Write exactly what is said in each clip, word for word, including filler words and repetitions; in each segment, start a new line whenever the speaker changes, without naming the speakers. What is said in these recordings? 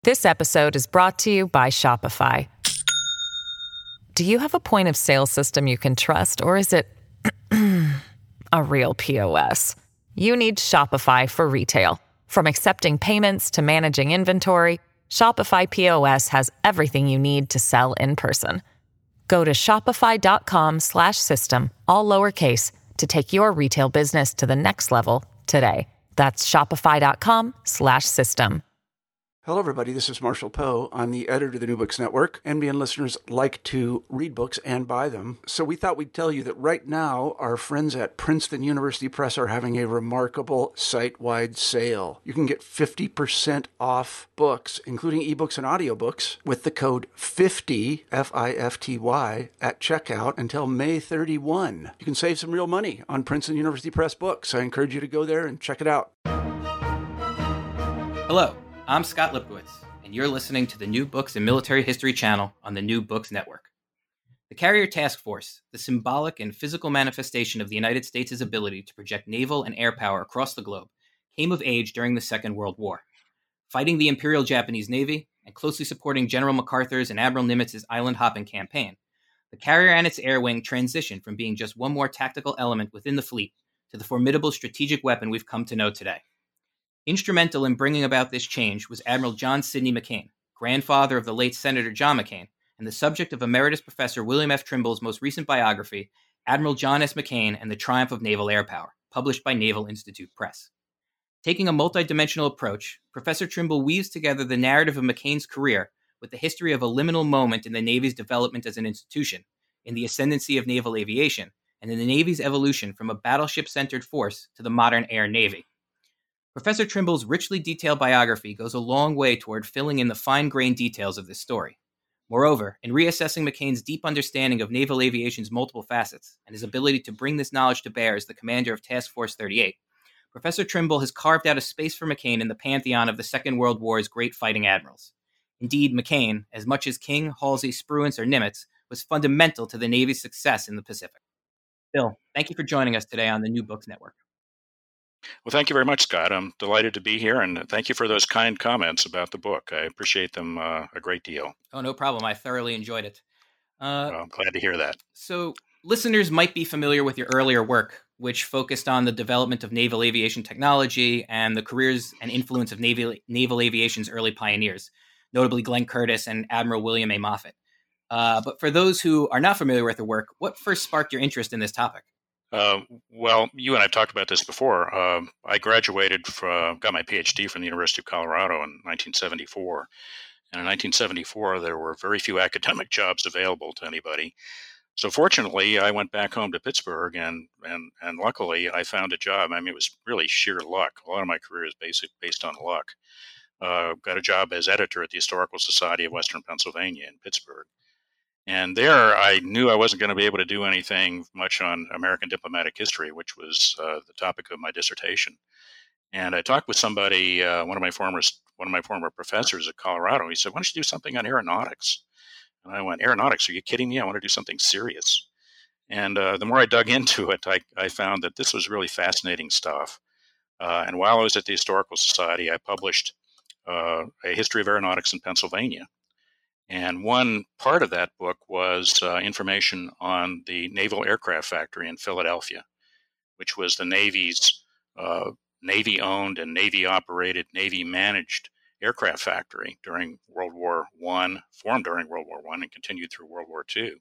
This episode is brought to you by Shopify. Do you have a point of sale system you can trust, or is it a real P O S? You need Shopify for retail. From accepting payments to managing inventory, Shopify P O S has everything you need to sell in person. Go to shopify.com slash system, all lowercase, to take your retail business to the next level today. That's shopify.com slash system.
Hello, everybody. This is Marshall Poe. I'm the editor of the New Books Network. N B N listeners like to read books and buy them. So we thought we'd tell you that right now, our friends at Princeton University Press are having a remarkable site-wide sale. You can get fifty percent off books, including ebooks and audiobooks, with the code fifty, F I F T Y, at checkout until May thirty-first. You can save some real money on Princeton University Press books. I encourage you to go there and check it out.
Hello. I'm Scott Lipkowitz, and you're listening to the New Books and Military History channel on the New Books Network. The Carrier Task Force, the symbolic and physical manifestation of the United States' ability to project naval and air power across the globe, came of age during the Second World War. Fighting the Imperial Japanese Navy and closely supporting General MacArthur's and Admiral Nimitz's island-hopping campaign, the carrier and its air wing transitioned from being just one more tactical element within the fleet to the formidable strategic weapon we've come to know today. Instrumental in bringing about this change was Admiral John Sidney McCain, grandfather of the late Senator John McCain, and the subject of Emeritus Professor William F. Trimble's most recent biography, Admiral John S. McCain and the Triumph of Naval Air Power, published by Naval Institute Press. Taking a multidimensional approach, Professor Trimble weaves together the narrative of McCain's career with the history of a liminal moment in the Navy's development as an institution, in the ascendancy of naval aviation, and in the Navy's evolution from a battleship-centered force to the modern air navy. Professor Trimble's richly detailed biography goes a long way toward filling in the fine-grained details of this story. Moreover, in reassessing McCain's deep understanding of naval aviation's multiple facets and his ability to bring this knowledge to bear as the commander of Task Force thirty-eight, Professor Trimble has carved out a space for McCain in the pantheon of the Second World War's great fighting admirals. Indeed, McCain, as much as King, Halsey, Spruance, or Nimitz, was fundamental to the Navy's success in the Pacific. Bill, thank you for joining us today on the New Books Network.
Well, thank you very much, Scott. I'm delighted to be here, and thank you for those kind comments about the book. I appreciate them uh, a great deal.
Oh, no problem. I thoroughly enjoyed it. Uh,
well, I'm glad to hear that.
So, listeners might be familiar with your earlier work, which focused on the development of naval aviation technology and the careers and influence of naval, naval aviation's early pioneers, notably Glenn Curtiss and Admiral William A. Moffett. Uh, but for those who are not familiar with the work, what first sparked your interest in this topic?
Uh, well, you and I have talked about this before. Uh, I graduated, from, got my P H D from the University of Colorado in nineteen seventy-four. And in nineteen seventy-four, there were very few academic jobs available to anybody. So fortunately, I went back home to Pittsburgh, and and and luckily, I found a job. I mean, it was really sheer luck. A lot of my career is basic, based on luck. Uh, got a job as editor at the Historical Society of Western Pennsylvania in Pittsburgh. And there, I knew I wasn't going to be able to do anything much on American diplomatic history, which was uh, the topic of my dissertation. And I talked with somebody, uh, one of my former one of my former professors at Colorado. He said, "Why don't you do something on aeronautics?" And I went, "Aeronautics? Are you kidding me? I want to do something serious." And uh, the more I dug into it, I, I found that this was really fascinating stuff. Uh, and while I was at the Historical Society, I published uh, a history of aeronautics in Pennsylvania. And one part of that book was uh, information on the Naval Aircraft Factory in Philadelphia, which was the Navy's uh, Navy-owned and Navy-operated, Navy-managed aircraft factory during World War One, formed during World War One, and continued through World War Two.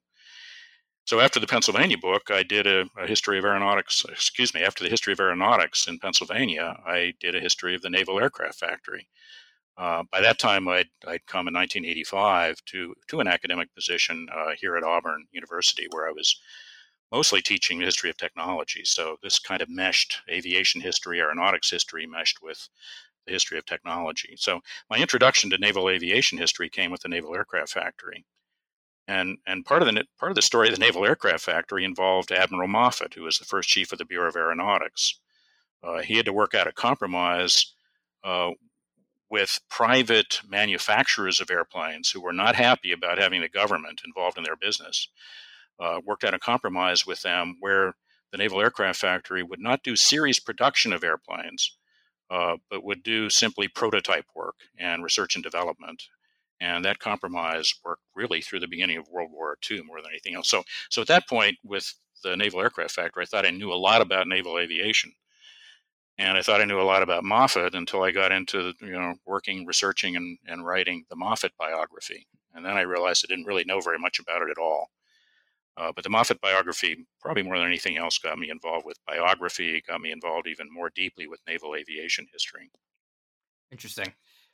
So after the Pennsylvania book, I did a, a history of aeronautics, excuse me, after the history of aeronautics in Pennsylvania, I did a history of the Naval Aircraft Factory. Uh, by that time, I'd, I'd come in nineteen eighty-five to, to an academic position uh, here at Auburn University, where I was mostly teaching the history of technology. So this kind of meshed aviation history, aeronautics history meshed with the history of technology. So my introduction to naval aviation history came with the Naval Aircraft Factory. And and part of the part of the story of the Naval Aircraft Factory involved Admiral Moffett, who was the first chief of the Bureau of Aeronautics. Uh, he had to work out a compromise uh, with private manufacturers of airplanes who were not happy about having the government involved in their business. Uh, worked out a compromise with them where the Naval Aircraft Factory would not do series production of airplanes, uh, but would do simply prototype work and research and development. And that compromise worked really through the beginning of World War Two more than anything else. So, so at that point, with the Naval Aircraft Factory, I thought I knew a lot about naval aviation. And I thought I knew a lot about Moffett until I got into, you know, working, researching, and, and writing the Moffett biography. And then I realized I didn't really know very much about it at all. Uh, but the Moffett biography, probably more than anything else, got me involved with biography, got me involved even more deeply with naval aviation history.
Interesting.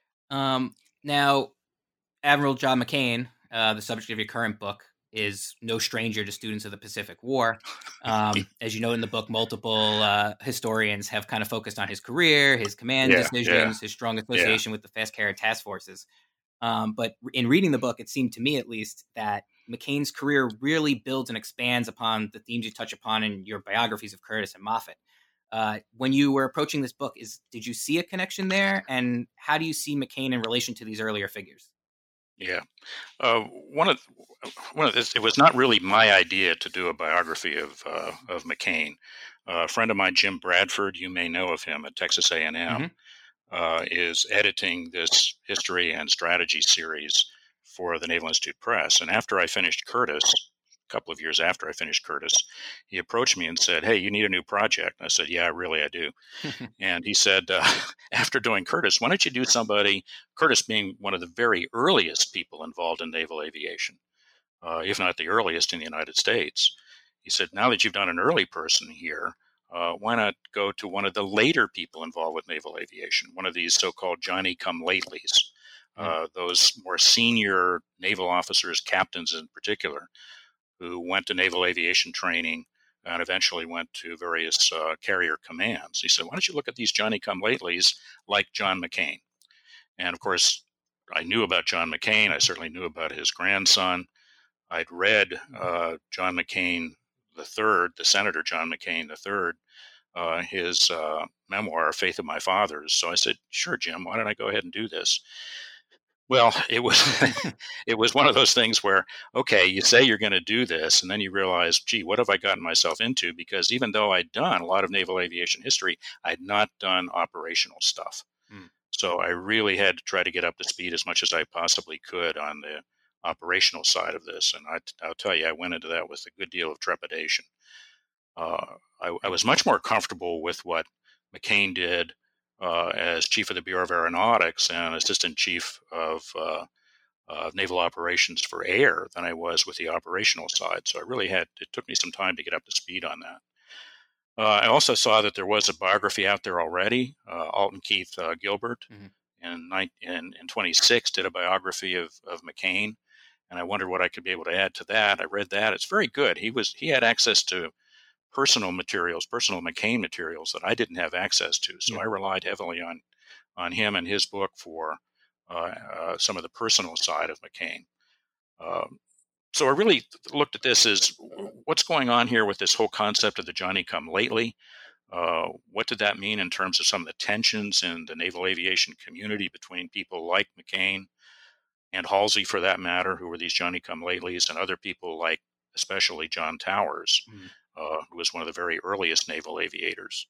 Um, now, Admiral John McCain, uh, the subject of your current book, is no stranger to students of the Pacific War. Um, as you know in the book, multiple uh, historians have kind of focused on his career, his command
Yeah,
decisions,
yeah.
his strong association with the Fast Carrier Task Forces. Um, but in reading the book, it seemed to me, at least, that McCain's career really builds and expands upon the themes you touch upon in your biographies of Curtiss and Moffett. Uh, when you were approaching this book, is did you see a connection there? And how do you see McCain in relation to these earlier figures?
Yeah, uh, one of one of this. It was not really my idea to do a biography of uh, of McCain. Uh, a friend of mine, Jim Bradford, you may know of him at Texas A and M,
Mm-hmm.
uh, is editing this history and strategy series for the Naval Institute Press. And after I finished Curtiss, a couple of years after I finished Curtiss, he approached me and said, "Hey, you need a new project." I said, "Yeah, really, I do." And he said, uh, after doing Curtiss, why don't you do somebody, Curtiss being one of the very earliest people involved in naval aviation, uh, if not the earliest in the United States. He said, now that you've done an early person here, uh, why not go to one of the later people involved with naval aviation, one of these so-called Johnny-come-latelys, uh, those more senior naval officers, captains in particular, who went to naval aviation training and eventually went to various uh, carrier commands. He said, why don't you look at these Johnny-come-latelys like John McCain? And of course, I knew about John McCain. I certainly knew about his grandson. I'd read uh, John McCain the third, the Senator John McCain the third, uh, his uh, memoir, Faith of My Fathers. So I said, sure, Jim, why don't I go ahead and do this? Well, it was it was one of those things where, okay, you say you're going to do this, and then you realize, gee, what have I gotten myself into? Because even though I'd done a lot of naval aviation history, I'd not done operational stuff.
Mm.
So I really had to try to get up to speed as much as I possibly could on the operational side of this. And I, I'll tell you, I went into that with a good deal of trepidation. Uh, I, I was much more comfortable with what McCain did uh, as chief of the Bureau of Aeronautics and assistant chief of uh, uh, naval operations for air than I was with the operational side. So I really had, it took me some time to get up to speed on that. Uh, I also saw that there was a biography out there already. Uh, Alton Keith uh, Gilbert mm-hmm. in, in, in twenty-six did a biography of, of McCain, and I wondered what I could be able to add to that. I read that. It's very good. He was he had access to personal materials, personal McCain materials that I didn't have access to. So yeah. I relied heavily on on him and his book for uh, uh, some of the personal side of McCain. Um, so I really looked at this as what's going on here with this whole concept of the Johnny-come-lately. Uh, what did that mean in terms of some of the tensions in the naval aviation community between people like McCain and Halsey, for that matter, who were these Johnny-come-latelys, and other people like especially John Towers, mm-hmm. uh, who was one of the very earliest naval aviators.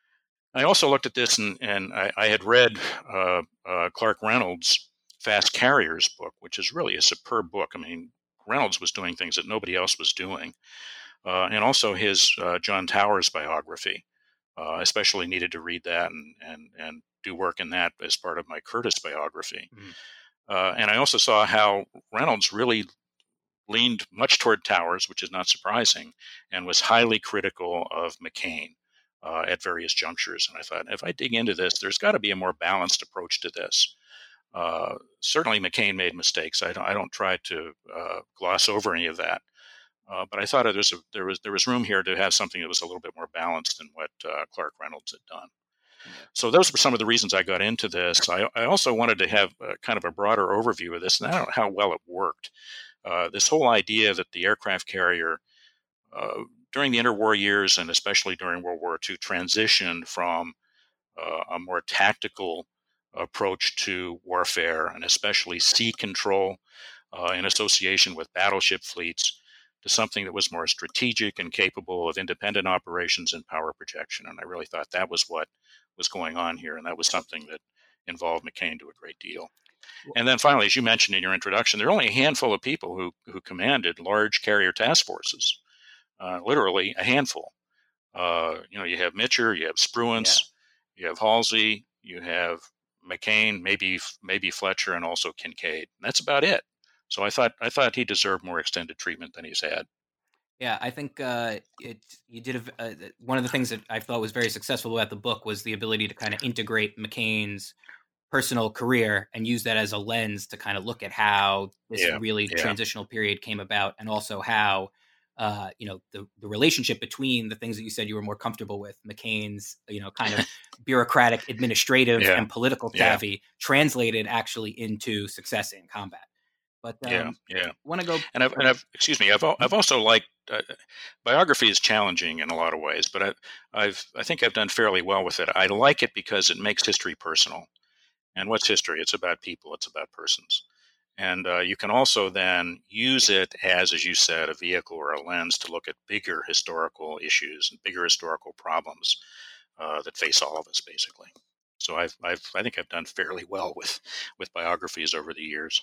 I also looked at this, and, and I, I had read uh, uh, Clark Reynolds' Fast Carriers book, which is really a superb book. I mean, Reynolds was doing things that nobody else was doing. Uh, and also his uh, John Towers biography. Uh, I especially needed to read that and, and, and do work in that as part of my Curtiss biography. Mm-hmm. Uh, and I also saw how Reynolds really leaned much toward Towers, which is not surprising, and was highly critical of McCain uh, at various junctures. And I thought, if I dig into this, there's got to be a more balanced approach to this. Uh, certainly McCain made mistakes. I don't, I don't try to uh, gloss over any of that. Uh, but I thought there was, a, there was there was room here to have something that was a little bit more balanced than what uh, Clark Reynolds had done. Yeah. So those were some of the reasons I got into this. I, I also wanted to have a, kind of a broader overview of this, and I don't know how well it worked. Uh, this whole idea that the aircraft carrier, uh, during the interwar years and especially during World War Two, transitioned from uh, a more tactical approach to warfare, and especially sea control uh, in association with battleship fleets, to something that was more strategic and capable of independent operations and power projection. And I really thought that was what was going on here, and that was something that involved McCain to a great deal. And then finally, as you mentioned in your introduction, there are only a handful of people who, who commanded large carrier task forces, uh, literally a handful. Uh, you know, you have Mitcher, you have Spruance, yeah. you have Halsey, you have McCain, maybe maybe Fletcher, and also Kincaid. And that's about it. So I thought I thought he deserved more extended treatment than he's had.
Yeah, I think uh, it. You did a, uh, one of the things that I thought was very successful about the book was the ability to kind of integrate McCain's personal career and use that as a lens to kind of look at how this
yeah,
really
yeah.
transitional period came about, and also how uh, you know the the relationship between the things that you said you were more comfortable with, McCain's you know kind of bureaucratic, administrative,
yeah.
and political savvy, yeah. translated actually into success in combat. But um,
yeah, yeah.
Want to go?
And I've, and I've, excuse me. I've, I've also liked uh, biography is challenging in a lot of ways, but I, I've, I think I've done fairly well with it. I like it because it makes history personal. And what's history? It's about people. It's about persons. And uh, you can also then use it as, as you said, a vehicle or a lens to look at bigger historical issues and bigger historical problems uh, that face all of us, basically. So I've, I've, I think I've done fairly well with, with biographies over the years.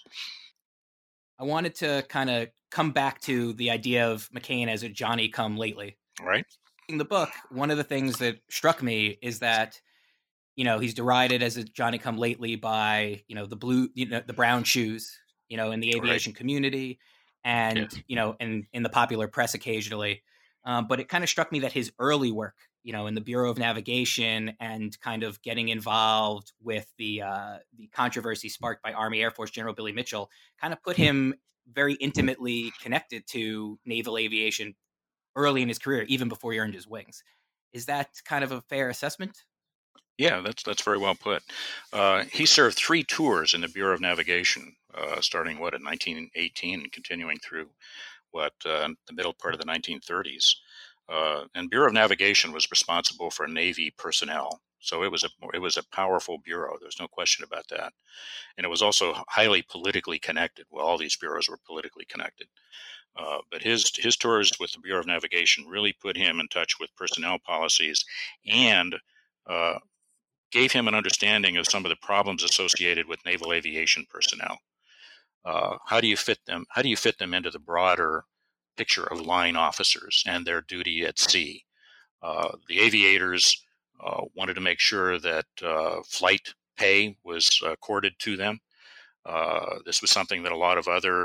I wanted to kind of come back to the idea of McCain as a Johnny come lately.
Right.
In the book, one of the things that struck me is that, you know, he's derided as a Johnny come lately by, you know, the blue, you know, the brown shoes, you know, in the aviation right. community and, yes. you know, and in the popular press occasionally. Um, but it kind of struck me that his early work, you know, in the Bureau of Navigation and kind of getting involved with the uh, the controversy sparked by Army Air Force General Billy Mitchell kind of put him very intimately connected to naval aviation early in his career, even before he earned his wings. Is that kind of a fair assessment?
Yeah, that's that's very well put. Uh, he served three tours in the Bureau of Navigation, uh, starting, what, in nineteen eighteen and continuing through, what, uh, the middle part of the nineteen thirties. Uh, and Bureau of Navigation was responsible for Navy personnel. So it was a it was a powerful bureau. There's no question about that. And it was also highly politically connected. Well, all these bureaus were politically connected. Uh, but his his tours with the Bureau of Navigation really put him in touch with personnel policies and uh, gave him an understanding of some of the problems associated with naval aviation personnel. Uh, how do you fit them? How do you fit them into the broader picture of line officers and their duty at sea? Uh, the aviators uh, wanted to make sure that uh, flight pay was accorded to them. Uh, this was something that a lot of other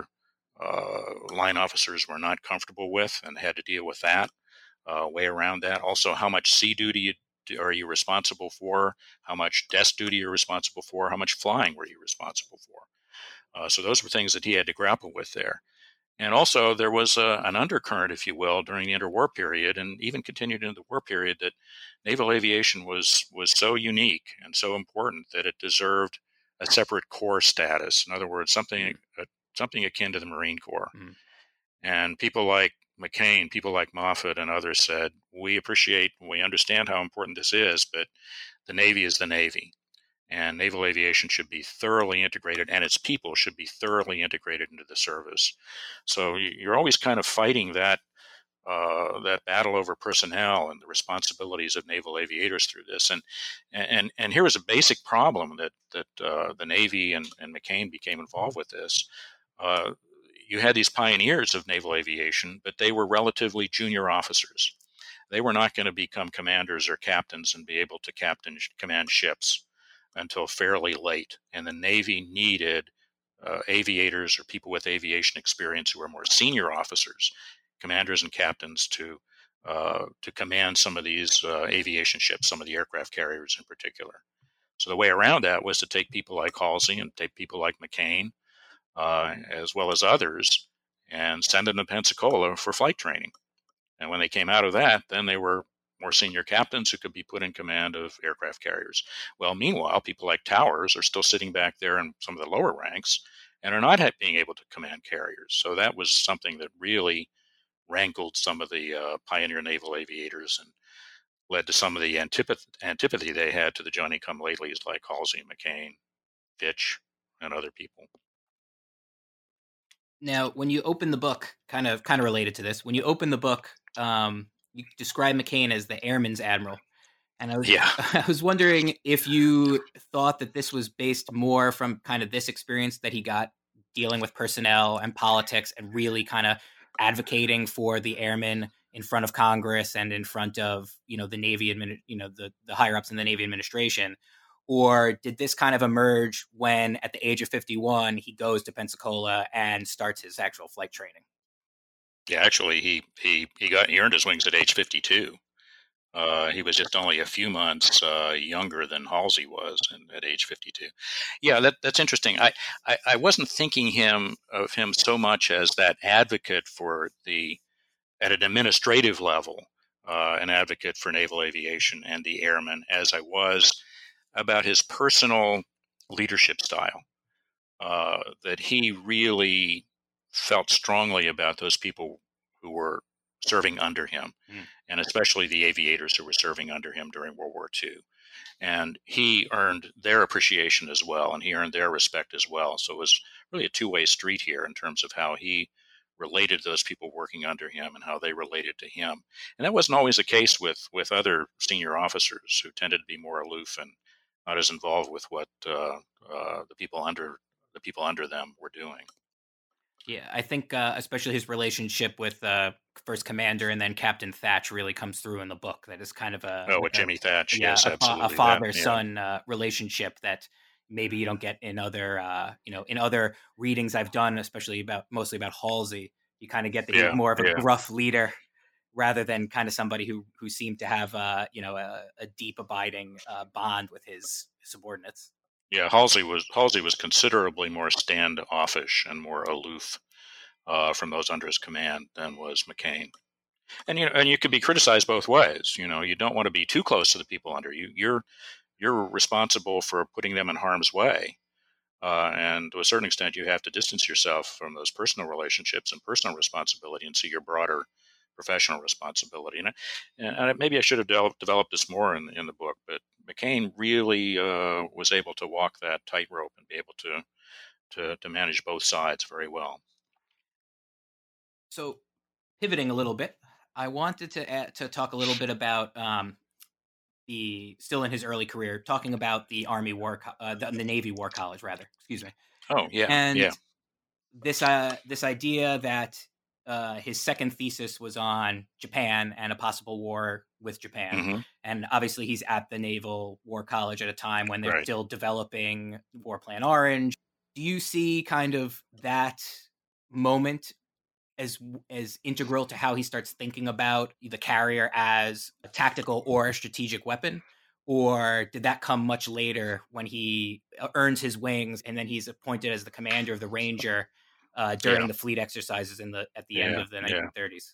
uh, line officers were not comfortable with and had to deal with that, uh, way around that. Also, how much sea duty are you responsible for? How much desk duty you're responsible for? How much flying were you responsible for? Uh, so those were things that he had to grapple with there. And also there was a, an undercurrent, if you will, during the interwar period and even continued into the war period that naval aviation was was so unique and so important that it deserved a separate corps status. In other words, something uh, something akin to the Marine Corps. Mm. And people like McCain, people like Moffett and others said, we appreciate, we understand how important this is, but the Navy is the Navy. And naval aviation should be thoroughly integrated, and its people should be thoroughly integrated into the service. So you're always kind of fighting that uh, that battle over personnel and the responsibilities of naval aviators through this. And and and here was a basic problem that that uh, the Navy and, and McCain became involved with this. Uh, you had these pioneers of naval aviation, but they were relatively junior officers. They were not going to become commanders or captains and be able to captain command ships until fairly late. And the Navy needed uh, aviators or people with aviation experience who were more senior officers, commanders and captains, to uh, to command some of these uh, aviation ships, some of the aircraft carriers in particular. So the way around that was to take people like Halsey and take people like McCain, uh, as well as others, and send them to Pensacola for flight training. And when they came out of that, then they were more senior captains who could be put in command of aircraft carriers. Well, meanwhile, people like Towers are still sitting back there in some of the lower ranks and are not being able to command carriers. So that was something that really rankled some of the uh, pioneer naval aviators and led to some of the antipathy, antipathy they had to the Johnny-come-latelys like Halsey, McCain, Fitch, and other people.
Now, when you open the book, kind of kind of related to this, when you open the book, um, you describe McCain as the airman's admiral. And I was
Yeah.
I was wondering if you thought that this was based more from kind of this experience that he got dealing with personnel and politics and really kind of advocating for the airmen in front of Congress and in front of, you know, the Navy, admin, you know, the, the higher ups in the Navy administration. Or did this kind of emerge when at the age of fifty-one, he goes to Pensacola and starts his actual flight training?
Yeah, actually, he he he got he earned his wings at age fifty-two. Uh, he was just only a few months uh, younger than Halsey was, and at age fifty-two. Yeah, that that's interesting. I, I, I wasn't thinking him of him so much as that advocate for the at an administrative level, uh, an advocate for naval aviation and the airmen, as I was about his personal leadership style. Uh, that he really felt strongly about those people who were serving under him, mm. and especially the aviators who were serving under him during World War Two. And he earned their appreciation as well, and he earned their respect as well. So it was really a two-way street here in terms of how he related to those people working under him and how they related to him. And that wasn't always the case with, with other senior officers who tended to be more aloof and not as involved with what uh, uh, the people under the people under them were doing.
Yeah, I think uh, especially his relationship with uh, First Commander and then Captain Thatch really comes through in the book. That is kind of a
oh,
like
with
a,
Jimmy Thatch,
yeah,
yes,
a,
absolutely,
a father-son
yeah.
uh, relationship that maybe you don't get in other, uh, you know, in other readings I've done, especially about mostly about Halsey. You kind of get that
yeah,
he's more of a
yeah.
gruff leader rather than kind of somebody who who seemed to have, uh, you know, a, a deep, abiding uh, bond with his subordinates.
Yeah, Halsey was Halsey was considerably more standoffish and more aloof uh, from those under his command than was McCain. And you know, and you can be criticized both ways. You know, you don't want to be too close to the people under you. You're you're responsible for putting them in harm's way, uh, and to a certain extent, you have to distance yourself from those personal relationships and personal responsibility and see your broader professional responsibility. And, and maybe I should have developed, developed this more in, in the book, but McCain really uh, was able to walk that tightrope and be able to, to to manage both sides very well.
So, pivoting a little bit, I wanted to add, to talk a little bit about um, the still in his early career, talking about the Army War, uh, the, the Navy War College, rather. Excuse me.
Oh yeah,
and
yeah.
this uh, this idea that uh, his second thesis was on Japan and a possible war with Japan,
mm-hmm.
and obviously he's at the Naval War College at a time when they're
right.
still developing War Plan Orange. Do you see kind of that moment as as integral to how he starts thinking about the carrier as a tactical or a strategic weapon? Or did that come much later when he earns his wings and then he's appointed as the commander of the Ranger uh, during
yeah.
the fleet exercises in the at the
yeah.
end of the nineteen
yeah.
thirties?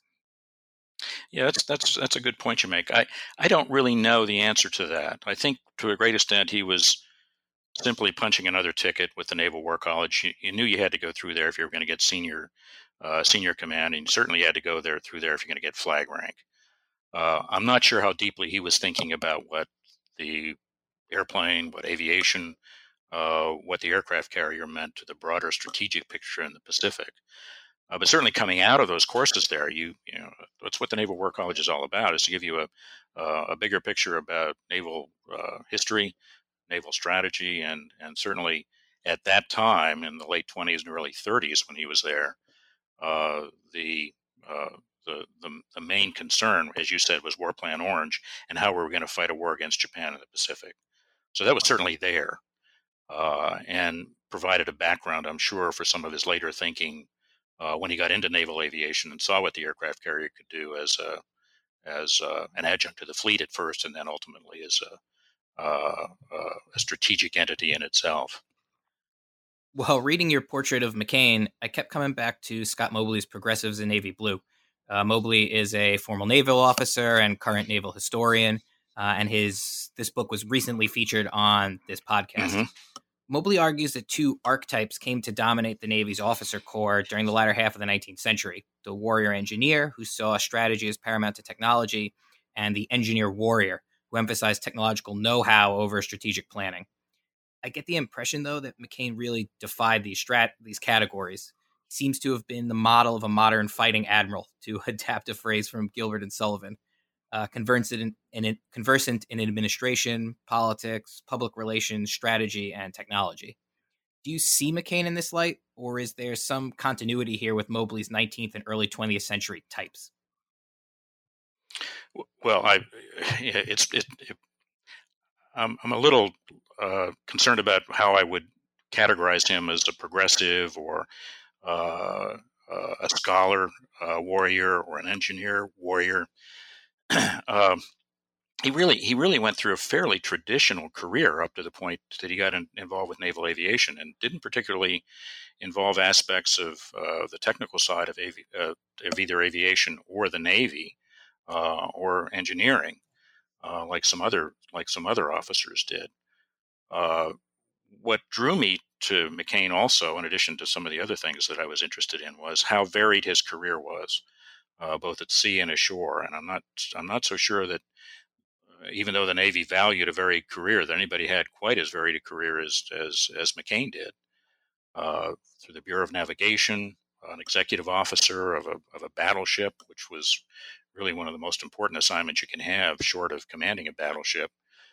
Yeah, that's that's that's a good point you make. I, I don't really know the answer to that. I think to a great extent he was simply punching another ticket with the Naval War College. You, you knew you had to go through there if you were going to get senior uh, senior command, and you certainly had to go there through there if you're going to get flag rank. Uh, I'm not sure how deeply he was thinking about what the airplane, what aviation, uh, what the aircraft carrier meant to the broader strategic picture in the Pacific. Uh, but certainly coming out of those courses there, you you know that's what the Naval War College is all about, is to give you a uh, a bigger picture about naval uh, history, naval strategy, and and certainly at that time in the late twenties and early thirties when he was there, uh, the, uh, the the the main concern, as you said, was War Plan Orange and how we were going to fight a war against Japan in the Pacific. So that was certainly there, uh, and provided a background, I'm sure, for some of his later thinking uh, when he got into naval aviation and saw what the aircraft carrier could do as a as uh, an adjunct to the fleet at first, and then ultimately as a Uh, uh, a strategic entity in itself.
Well, reading your portrait of McCain, I kept coming back to Scott Mobley's Progressives in Navy Blue. Uh, Mobley is a former naval officer and current naval historian, uh, and his this book was recently featured on this podcast.
Mm-hmm.
Mobley argues that two archetypes came to dominate the Navy's officer corps during the latter half of the nineteenth century: the warrior engineer, who saw strategy as paramount to technology, and the engineer warrior, who emphasized technological know-how over strategic planning. I get the impression, though, that McCain really defied these strat- these categories. He seems to have been the model of a modern fighting admiral, to adapt a phrase from Gilbert and Sullivan. uh, conversant in, in conversant in administration, politics, public relations, strategy, and technology. Do you see McCain in this light, or is there some continuity here with Mobley's nineteenth and early twentieth century types?
Well, I it's it, it I'm I'm a little uh, concerned about how I would categorize him as a progressive or uh, uh, a scholar uh, warrior or an engineer warrior. um, he really he really went through a fairly traditional career up to the point that he got in, involved with naval aviation, and didn't particularly involve aspects of uh, the technical side of, avi- uh, of either aviation or the Navy uh, or engineering, uh, like some other like some other officers did. Uh, what drew me to McCain also, in addition to some of the other things that I was interested in, was how varied his career was, uh, both at sea and ashore. And I'm not I'm not so sure that uh, even though the Navy valued a varied career, that anybody had quite as varied a career as as, as McCain did. Uh, through the Bureau of Navigation, an executive officer of a of a battleship, which was really one of the most important assignments you can have, short of commanding a battleship.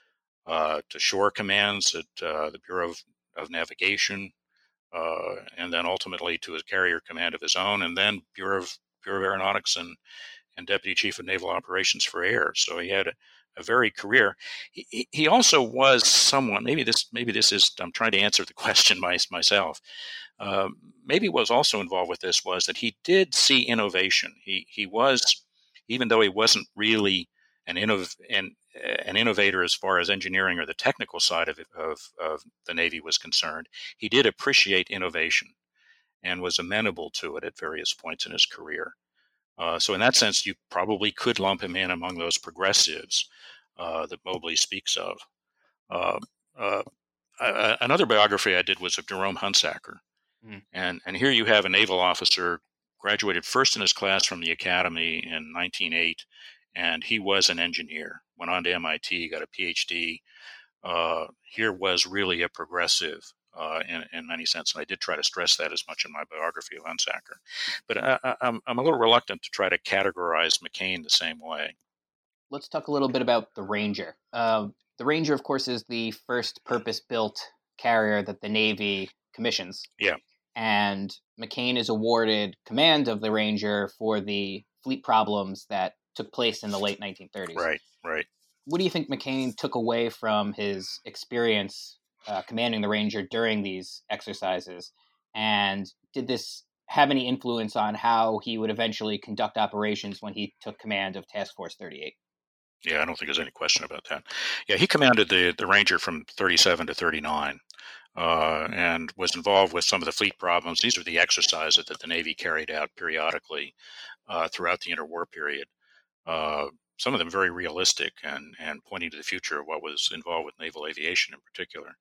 Uh, to shore commands at uh, the Bureau of, of Navigation, uh, and then ultimately to a carrier command of his own, and then Bureau of Bureau of Aeronautics and, and Deputy Chief of Naval Operations for Air. So he had a, a varied career. He, he also was someone. Maybe this maybe this is. I'm trying to answer the question my, myself. Uh, maybe what was also involved with this was that he did see innovation. He he was, even though he wasn't really an innov an, an innovator as far as engineering or the technical side of, of of the Navy was concerned, he did appreciate innovation and was amenable to it at various points in his career. Uh, so in that sense, you probably could lump him in among those progressives uh, that Mobley speaks of. Uh, uh, uh, another biography I did was of Jerome Hunsaker. Mm. And, and here you have a naval officer, graduated first in his class from the academy in nineteen oh eight, and he was an engineer, went on to M I T, got a P H D. Uh, here was really a progressive uh, in, in many sense, and I did try to stress that as much in my biography of Hunsaker. But I, I, I'm, I'm a little reluctant to try to categorize McCain the same way.
Let's talk a little bit about the Ranger. Uh, the Ranger, of course, is the first purpose-built carrier that the Navy commissions.
Yeah.
And McCain is awarded command of the Ranger for the fleet problems that took place in the late nineteen thirties.
Right, right.
What do you think McCain took away from his experience uh, commanding the Ranger during these exercises? And did this have any influence on how he would eventually conduct operations when he took command of Task Force thirty-eight?
Yeah, I don't think there's any question about that. Yeah, he commanded the, the Ranger from thirty-seven to thirty-nine. Uh, and was involved with some of the fleet problems. These are the exercises that the Navy carried out periodically uh, throughout the interwar period. Uh, some of them very realistic and, and pointing to the future of what was involved with naval aviation in particular.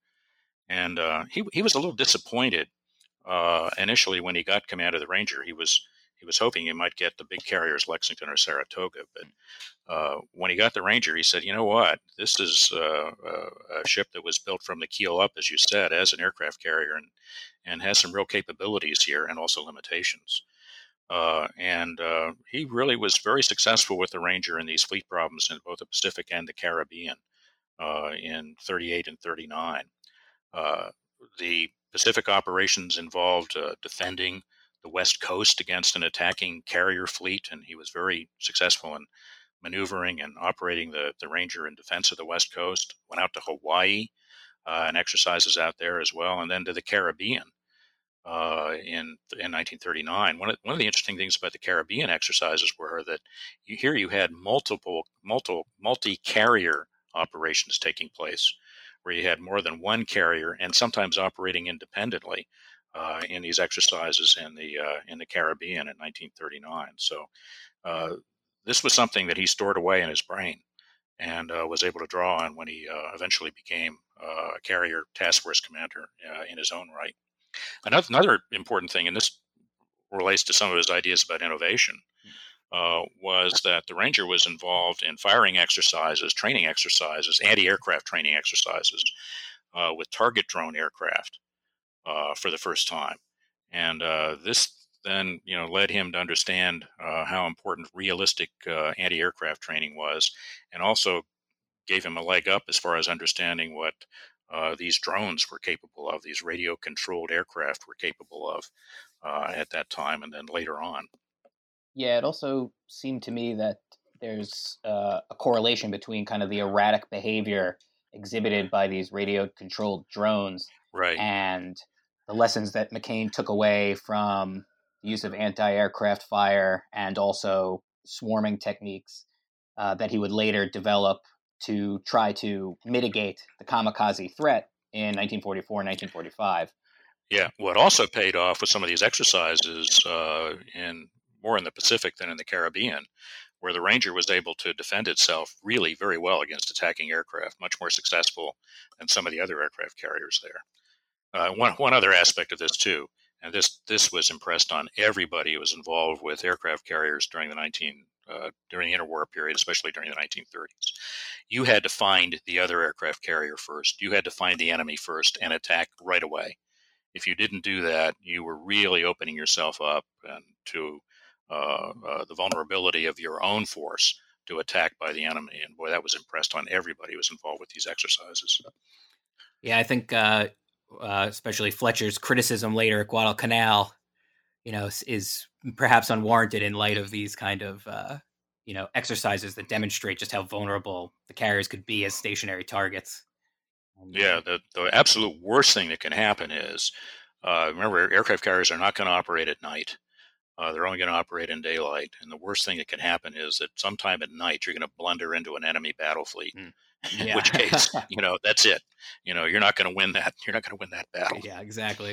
And uh, he he was a little disappointed uh, initially when he got command of the Ranger. He was he was hoping he might get the big carriers Lexington or Saratoga, but Uh, when he got the Ranger, he said, you know what, this is uh, a ship that was built from the keel up, as you said, as an aircraft carrier, and, and has some real capabilities here and also limitations. Uh, and uh, he really was very successful with the Ranger in these fleet problems in both the Pacific and the Caribbean uh, in thirty-eight and thirty-nine. Uh, the Pacific operations involved uh, defending the West Coast against an attacking carrier fleet, and he was very successful in maneuvering and operating the, the Ranger in defense of the West Coast. Went out to Hawaii uh, and exercises out there as well, and then to the Caribbean uh, in in nineteen thirty-nine. One of, one of the interesting things about the Caribbean exercises were that you, here you had multiple, multiple, multi-carrier operations taking place, where you had more than one carrier and sometimes operating independently uh, in these exercises in the uh, in the Caribbean in nineteen thirty-nine. So. Uh, This was something that he stored away in his brain and uh, was able to draw on when he uh, eventually became uh, a carrier task force commander uh, in his own right. Another, another important thing, and this relates to some of his ideas about innovation, uh, was that the Ranger was involved in firing exercises, training exercises, anti-aircraft training exercises uh, with target drone aircraft uh, for the first time. And uh, this then, you know, led him to understand uh, how important realistic uh, anti-aircraft training was, and also gave him a leg up as far as understanding what uh, these drones were capable of, these radio-controlled aircraft were capable of uh, at that time, and then later on.
Yeah, it also seemed to me that there's uh, a correlation between kind of the erratic behavior exhibited by these radio-controlled drones
Right.
and the lessons that McCain took away from the use of anti-aircraft fire and also swarming techniques uh, that he would later develop to try to mitigate the kamikaze threat in nineteen forty-four and nineteen forty-five.
Yeah. What also paid off with some of these exercises uh, in more in the Pacific than in the Caribbean, where the Ranger was able to defend itself really very well against attacking aircraft, much more successful than some of the other aircraft carriers there. Uh, one one other aspect of this too, and this this was impressed on everybody who was involved with aircraft carriers during the nineteen uh, during the interwar period, especially during the nineteen thirties. You had to find the other aircraft carrier first. You had to find the enemy first and attack right away. If you didn't do that, you were really opening yourself up and to uh, uh, the vulnerability of your own force to attack by the enemy. And boy, that was impressed on everybody who was involved with these exercises.
Yeah, I think uh, uh, especially Fletcher's criticism later at Guadalcanal, you know, is, is perhaps unwarranted in light of these kind of, uh, you know, exercises that demonstrate just how vulnerable the carriers could be as stationary targets. And,
Yeah, the, the absolute worst thing that can happen is, uh, remember, aircraft carriers are not going to operate at night. Uh, they're only going to operate in daylight. And the worst thing that can happen is that sometime at night, you're going to blunder into an enemy battle fleet,
Mm.
in
Yeah.
which case, you know, that's it. You know, you're not going to win that. You're not going to win that battle.
Yeah, exactly.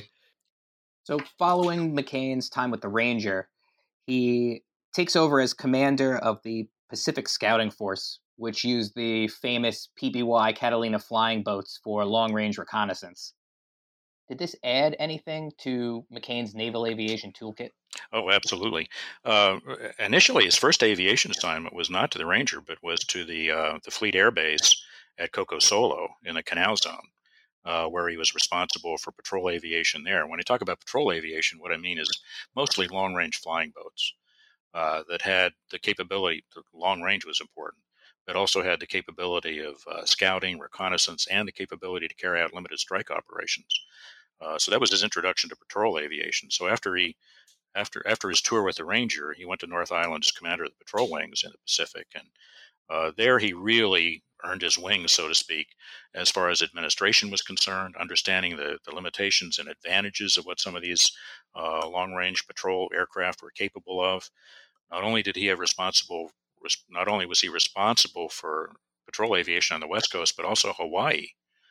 So following McCain's time with the Ranger, he takes over as commander of the Pacific Scouting Force, which used the famous P B Y Catalina flying boats for long-range reconnaissance. Did this add anything to McCain's naval aviation toolkit?
Oh, absolutely. Uh, initially, his first aviation assignment was not to the Ranger, but was to the uh, the Fleet Air Base at Coco Solo in the Canal Zone, uh, where he was responsible for patrol aviation there. When I talk about patrol aviation, what I mean is mostly long-range flying boats uh, that had the capability. The long range was important, but also had the capability of uh, scouting, reconnaissance, and the capability to carry out limited strike operations. Uh, so that was his introduction to patrol aviation. So after he After after his tour with the Ranger, he went to North Island as commander of the patrol wings in the Pacific, and uh, there he really earned his wings, so to speak, as far as administration was concerned, understanding the, the limitations and advantages of what some of these uh, long-range patrol aircraft were capable of. Not only did he have responsible, not only was he responsible for patrol aviation on the West Coast, but also Hawaii,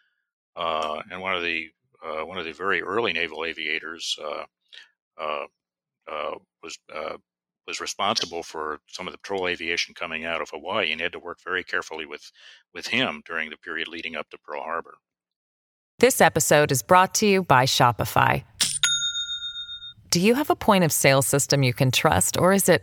uh, and one of the uh, one of the very early naval aviators. Uh, uh, Uh, was uh, was responsible for some of the patrol aviation coming out of Hawaii, and had to work very carefully with with him during the period leading up to Pearl Harbor.
This episode is brought to you by Shopify. Do you have a point of sale system you can trust, or is it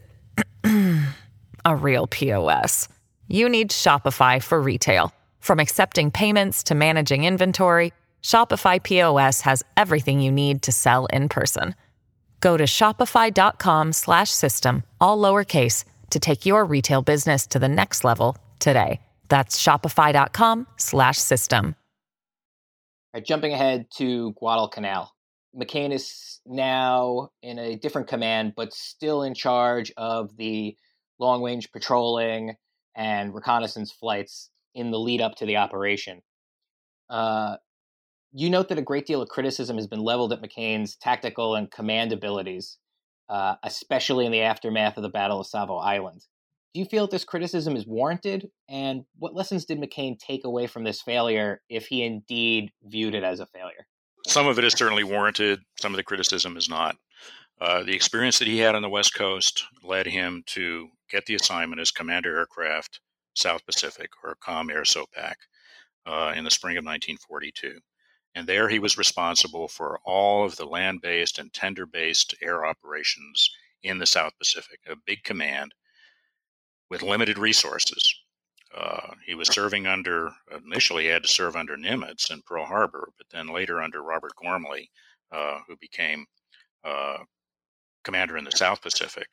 a real P O S? You need Shopify for retail. From accepting payments to managing inventory, Shopify P O S has everything you need to sell in person. Go to shopify.com slash system, all lowercase, to take your retail business to the next level today. That's shopify.com slash system.
All right, jumping ahead to Guadalcanal. McCain is now in a different command, but still in charge of the long-range patrolling and reconnaissance flights in the lead up to the operation. Uh, You note that a great deal of criticism has been leveled at McCain's tactical and command abilities, uh, especially in the aftermath of the Battle of Savo Island. Do you feel that this criticism is warranted? And what lessons did McCain take away from this failure, if he indeed viewed it as a failure?
Some of it is certainly warranted. Some of the criticism is not. Uh, the experience that he had on the West Coast led him to get the assignment as Commander Aircraft South Pacific, or Com Air SOPAC, uh, in the spring of nineteen forty-two. And there he was responsible for all of the land-based and tender-based air operations in the South Pacific, a big command with limited resources. Uh, he was serving under, initially he had to serve under Nimitz in Pearl Harbor, but then later under Robert Gormley, uh, who became uh, commander in the South Pacific.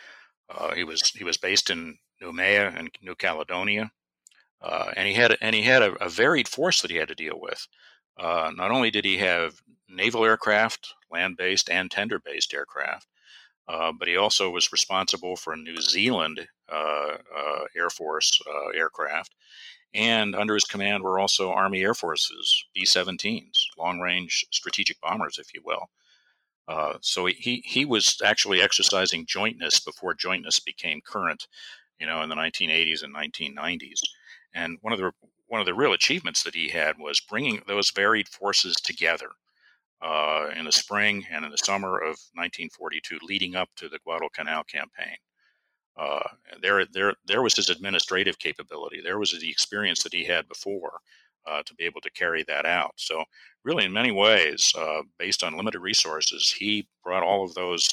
Uh, he was he was based in Noumea and New Caledonia, uh, and he had and he had a, a varied force that he had to deal with. Uh, not only did he have naval aircraft, land-based and tender-based aircraft, uh, but he also was responsible for New Zealand uh, uh, Air Force uh, aircraft. And under his command were also Army Air Force's B seventeens, long-range strategic bombers, if you will. Uh, so he he was actually exercising jointness before jointness became current, you know, in the nineteen eighties and nineteen nineties. And one of the one of the real achievements that he had was bringing those varied forces together uh, in the spring and in the summer of nineteen forty-two, leading up to the Guadalcanal campaign. Uh, there, there, there was his administrative capability. There was the experience that he had before uh, to be able to carry that out. So, really, in many ways, uh, based on limited resources, he brought all of those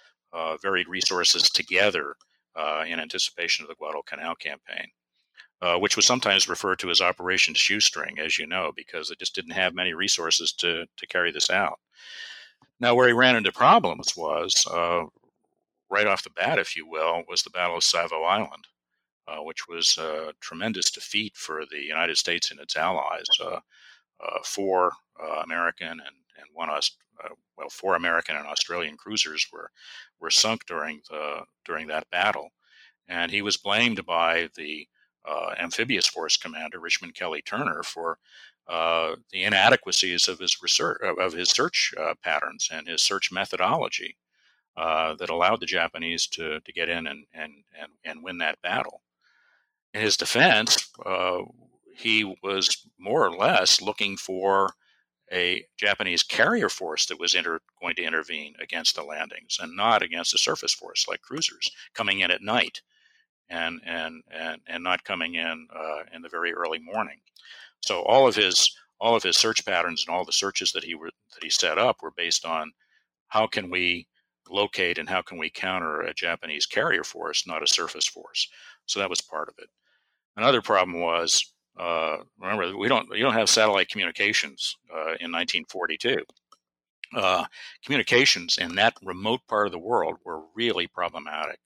uh, varied resources together uh, in anticipation of the Guadalcanal campaign. Uh, which was sometimes referred to as Operation Shoestring, as you know, because it just didn't have many resources to, to carry this out. Now, where he ran into problems was, uh, right off the bat, if you will, was the Battle of Savo Island, uh, which was a tremendous defeat for the United States and its allies. Uh, uh, four uh, American and, and one, Aust- uh, well, four American and Australian cruisers were were sunk during the during that battle, and he was blamed by the Uh, amphibious force commander Richmond Kelly Turner for uh, the inadequacies of his research of his search uh, patterns and his search methodology uh, that allowed the Japanese to to get in and and and, and win that battle. In his defense, uh, he was more or less looking for a Japanese carrier force that was inter- going to intervene against the landings, and not against a surface force like cruisers coming in at night. And, and and and not coming in uh, in the very early morning. So all of his all of his search patterns and all the searches that he were that he set up were based on how can we locate and how can we counter a Japanese carrier force, not a surface force. So that was part of it. Another problem was, uh, remember, we don't you don't have satellite communications uh, in nineteen forty-two. Uh, communications in that remote part of the world were really problematic.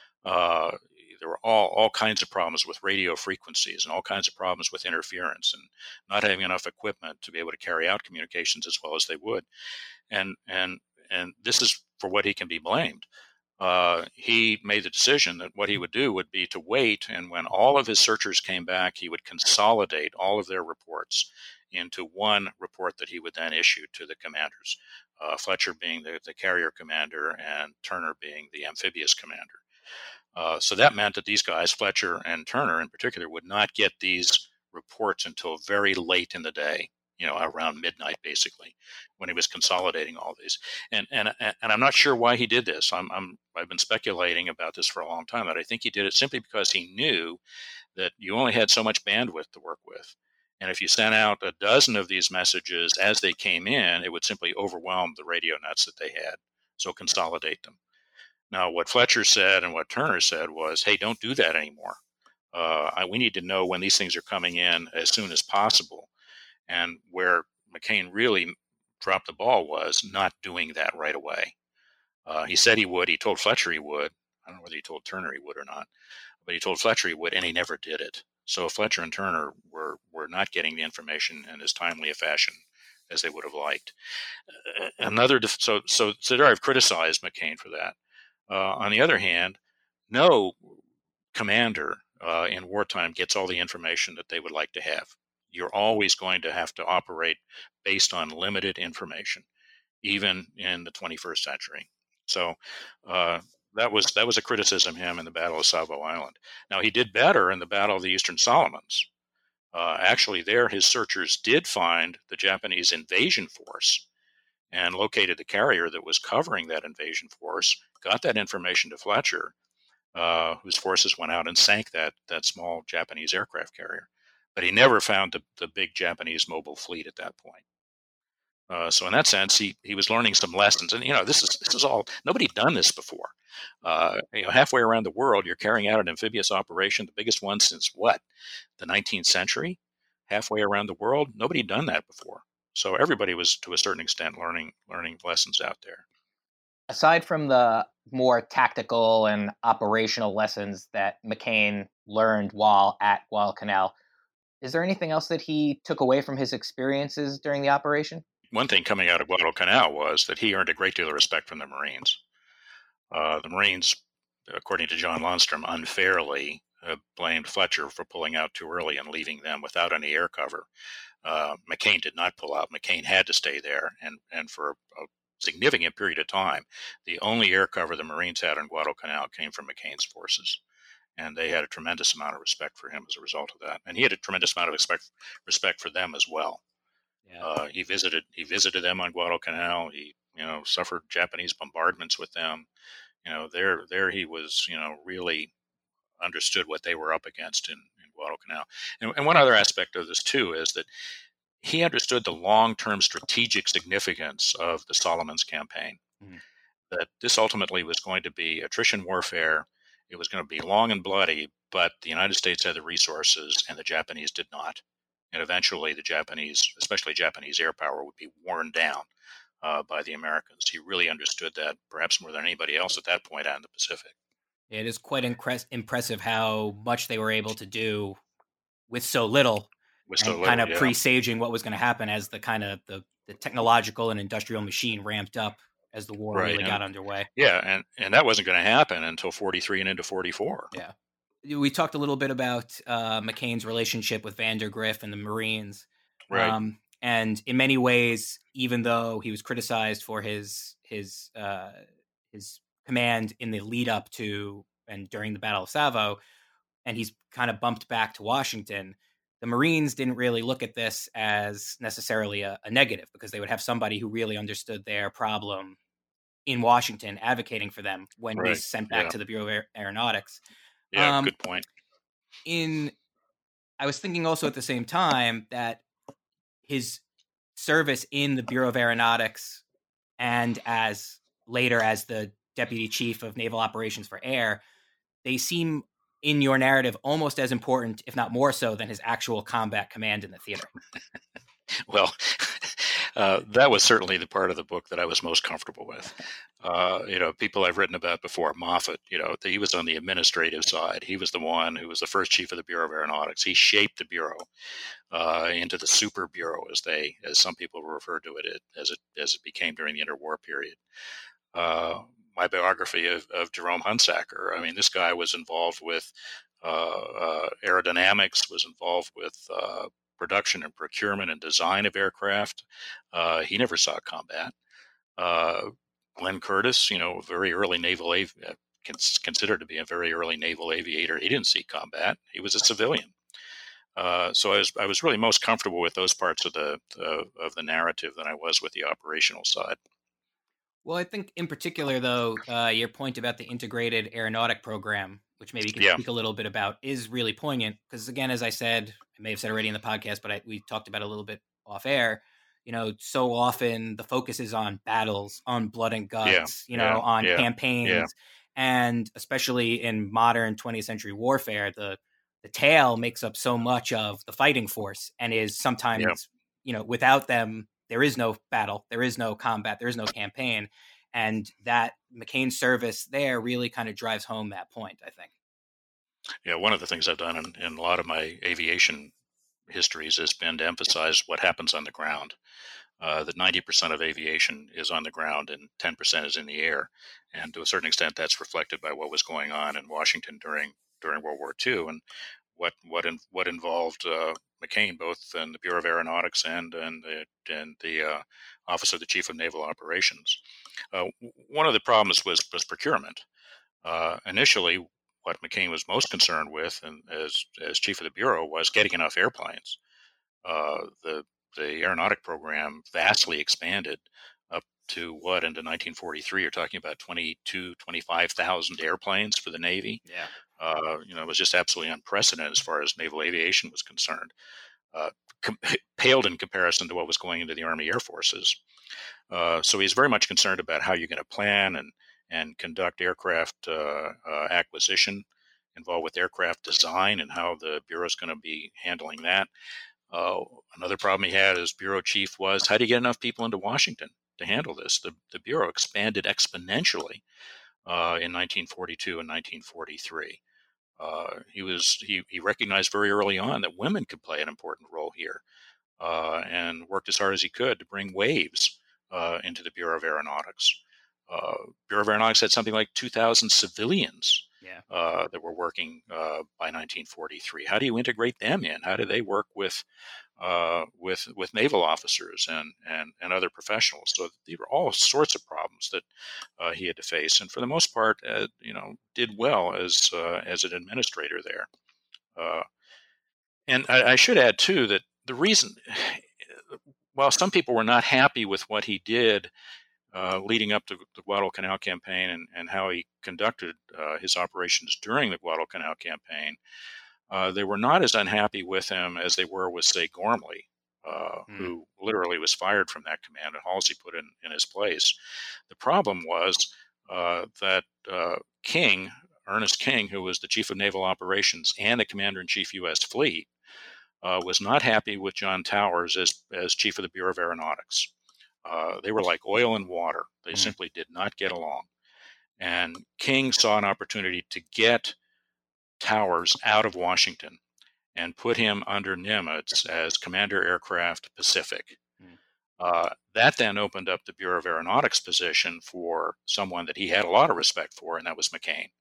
Uh, there were all, all kinds of problems with radio frequencies and all kinds of problems with interference and not having enough equipment to be able to carry out communications as well as they would. And and and this is for what he can be blamed. Uh, he made the decision that what he would do would be to wait, and when all of his searchers came back, he would consolidate all of their reports into one report that he would then issue to the commanders, uh, Fletcher being the, the carrier commander and Turner being the amphibious commander. Uh, so that meant that these guys, Fletcher and Turner in particular, would not get these reports until very late in the day, you know, around midnight, basically, when he was consolidating all these. And and and I'm not sure why he did this. I'm, I'm I've been speculating about this for a long time, but I think he did it simply because he knew that you only had so much bandwidth to work with. And if you sent out a dozen of these messages as they came in, it would simply overwhelm the radio nets that they had. So consolidate them. Now, what Fletcher said and what Turner said was, hey, don't do that anymore. Uh, I, we need to know when these things are coming in as soon as possible. And where McCain really dropped the ball was not doing that right away. Uh, he said he would. He told Fletcher he would. I don't know whether he told Turner he would or not, but he told Fletcher he would, and he never did it. So Fletcher and Turner were, were not getting the information in as timely a fashion as they would have liked. Uh, another, so, so, so there I've criticized McCain for that. Uh, on the other hand, no commander uh, in wartime gets all the information that they would like to have. You're always going to have to operate based on limited information, even in the twenty-first century. So uh, that was that was a criticism of him in the Battle of Savo Island. Now, he did better in the Battle of the Eastern Solomons. Uh, actually, there his searchers did find the Japanese invasion force and located the carrier that was covering that invasion force, got that information to Fletcher, uh, whose forces went out and sank that that small Japanese aircraft carrier. But he never found the, the big Japanese mobile fleet at that point. Uh, so in that sense, he, he was learning some lessons. And, you know, this is this is all, nobody'd done this before. Uh, you know, halfway around the world, you're carrying out an amphibious operation, the biggest one since what, the nineteenth century? Halfway around the world, nobody'd done that before. So everybody was, to a certain extent, learning learning lessons out there.
Aside from the more tactical and operational lessons that McCain learned while at Guadalcanal, is there anything else that he took away from his experiences during the operation?
One thing coming out of Guadalcanal was that he earned a great deal of respect from the Marines. Uh, the Marines, according to John Lundstrom, unfairly uh, blamed Fletcher for pulling out too early and leaving them without any air cover. Uh, McCain did not pull out. McCain had to stay there, and, and for a significant period of time, the only air cover the Marines had in Guadalcanal came from McCain's forces. And they had a tremendous amount of respect for him as a result of that. And he had a tremendous amount of respect, respect for them as well. Yeah. Uh, he visited he visited them on Guadalcanal. He you know suffered Japanese bombardments with them. You know there there he was you know really understood what they were up against in, in Guadalcanal. And, and one other aspect of this too is that he understood the long-term strategic significance of the Solomons campaign. Mm-hmm. That this ultimately was going to be attrition warfare. It was going to be long and bloody, but the United States had the resources and the Japanese did not. And eventually the Japanese, especially Japanese air power, would be worn down uh, by the Americans. He really understood that perhaps more than anybody else at that point out in the Pacific.
It is quite incre- impressive how much they were able to do with so little,
with so
and
little,
kind of
yeah.
presaging what was going to happen as the kind of the, the technological and industrial machine ramped up as the war
right.
really
and,
got underway.
Yeah, and, and that wasn't going to happen until forty-three and into forty-four.
Yeah. We talked a little bit about uh, McCain's relationship with Vandergrift and the Marines.
Right.
Um, and in many ways, even though he was criticized for his his uh, his command in the lead up to and during the Battle of Savo, and he's kind of bumped back to Washington, the Marines didn't really look at this as necessarily a, a negative, because they would have somebody who really understood their problem in Washington advocating for them when
right.
he was sent back
yeah.
to the Bureau of Aer- Aeronautics.
Yeah,
um,
good point.
In, I was thinking also at the same time that his service in the Bureau of Aeronautics and as later as the Deputy Chief of Naval Operations for Air, they seem in your narrative almost as important, if not more so, than his actual combat command in the theater.
Well, uh, that was certainly the part of the book that I was most comfortable with. Uh, you know, people I've written about before, Moffett, you know, he was on the administrative side. He was the one who was the first chief of the Bureau of Aeronautics. He shaped the Bureau uh, into the super bureau, as they, as some people refer to it, as it as it became during the interwar period. Uh, my biography of, of Jerome Hunsaker, I mean, this guy was involved with uh, uh, aerodynamics, was involved with uh, production and procurement and design of aircraft. Uh, he never saw combat. Uh, Glenn Curtis, you know, very early naval av- considered to be a very early naval aviator. He didn't see combat. He was a civilian. Uh, so I was I was really most comfortable with those parts of the uh, of the narrative than I was with the operational side.
Well, I think in particular, though, uh, your point about the integrated aeronautic program, which maybe you can
yeah.
speak a little bit about, is really poignant. Because again, as I said, I may have said already in the podcast, but I, we talked about it a little bit off air. You know, so often the focus is on battles, on blood and guts,
yeah.
you know,
yeah.
on
yeah.
campaigns.
Yeah.
And especially in modern twentieth century warfare, the the tail makes up so much of the fighting force and is sometimes, yeah. you know, without them, there is no battle, there is no combat, there is no campaign. And that McCain's service there really kind of drives home that point, I think.
Yeah, one of the things I've done in, in a lot of my aviation histories has been to emphasize what happens on the ground. Uh, that ninety percent of aviation is on the ground and ten percent is in the air. And to a certain extent, that's reflected by what was going on in Washington during during World War Two and what what in, what involved uh, McCain, both in the Bureau of Aeronautics and and the, and the uh, Office of the Chief of Naval Operations. Uh, one of the problems was, was procurement. Uh, initially, what McCain was most concerned with, and as as Chief of the Bureau, was getting enough airplanes. Uh, the the aeronautic program vastly expanded up to what into nineteen forty-three. You're talking about twenty-two, twenty-five thousand airplanes for the Navy.
Yeah.
Uh, you know, it was just absolutely unprecedented as far as naval aviation was concerned. Uh, com- paled in comparison to what was going into the Army Air Forces. Uh, so he's very much concerned about how you're going to plan and and conduct aircraft uh, uh, acquisition, involved with aircraft design and how the Bureau is going to be handling that. Uh, another problem he had as bureau chief was, how do you get enough people into Washington? to handle this. The, the Bureau expanded exponentially uh, in nineteen forty-two and nineteen forty-three. Uh, he was he, he recognized very early on that women could play an important role here, uh, and worked as hard as he could to bring waves uh, into the Bureau of Aeronautics. Uh, Bureau of Aeronautics had something like two thousand civilians
yeah.
uh, that were working uh, by nineteen forty-three. How do you integrate them in? How do they work with uh, with with naval officers and, and, and other professionals? So these were all sorts of problems that uh, he had to face, and for the most part, uh, you know, did well as uh, as an administrator there. Uh, and I, I should add too that the reason, while some people were not happy with what he did uh, leading up to the Guadalcanal campaign and, and how he conducted uh, his operations during the Guadalcanal campaign, uh, they were not as unhappy with him as they were with, say, Gormley, uh, mm. who literally was fired from that command and Halsey put in, in his place. The problem was uh, that uh, King, Ernest King, who was the chief of naval operations and the commander-in-chief U S Fleet, uh, was not happy with John Towers as, as chief of the Bureau of Aeronautics. Uh, they were like oil and water. They mm. simply did not get along. And King saw an opportunity to get Towers out of Washington and put him under Nimitz as Commander Aircraft Pacific. Mm. Uh, that then opened up the Bureau of Aeronautics position for someone that he had a lot of respect for, and that was McCain.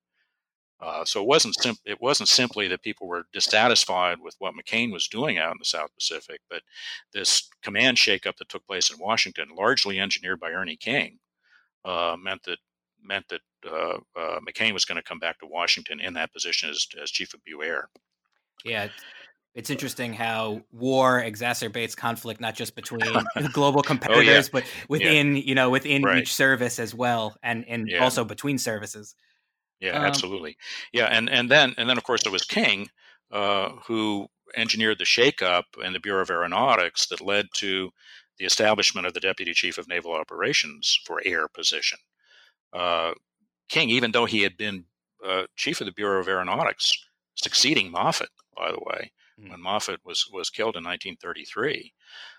Uh, so it wasn't sim- it wasn't simply that people were dissatisfied with what McCain was doing out in the South Pacific, but this command shakeup that took place in Washington, largely engineered by Ernie King, uh, meant that meant that uh, uh, McCain was going to come back to Washington in that position as, as chief of BuAer.
Yeah, it's interesting how war exacerbates conflict not just between global competitors, oh, yeah. but within yeah. you know within right. each service as well, and and yeah. also between services.
Yeah, um, absolutely. Yeah, and, and then and then of course there was King, uh, who engineered the shakeup in the Bureau of Aeronautics that led to the establishment of the Deputy Chief of Naval Operations for air position. Uh, King, even though he had been uh, chief of the Bureau of Aeronautics, succeeding Moffett, by the way, mm. when Moffett was was killed in nineteen thirty-three,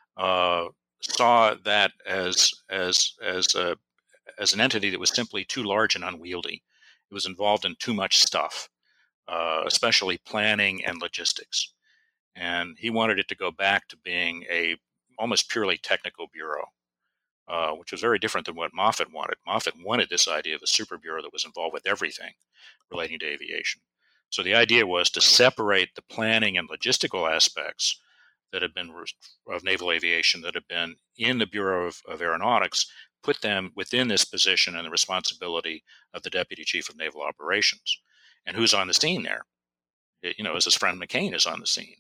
uh, saw that as as as a, as an entity that was simply too large and unwieldy. It was involved in too much stuff, uh, especially planning and logistics. And he wanted it to go back to being a almost purely technical bureau, uh, which was very different than what Moffett wanted. Moffett wanted this idea of a super bureau that was involved with everything relating to aviation. So the idea was to separate the planning and logistical aspects that had been of naval aviation that had been in the Bureau of, of Aeronautics, put them within this position and the responsibility of the Deputy Chief of Naval Operations. And who's on the scene there? It, you know, as his friend McCain is on the scene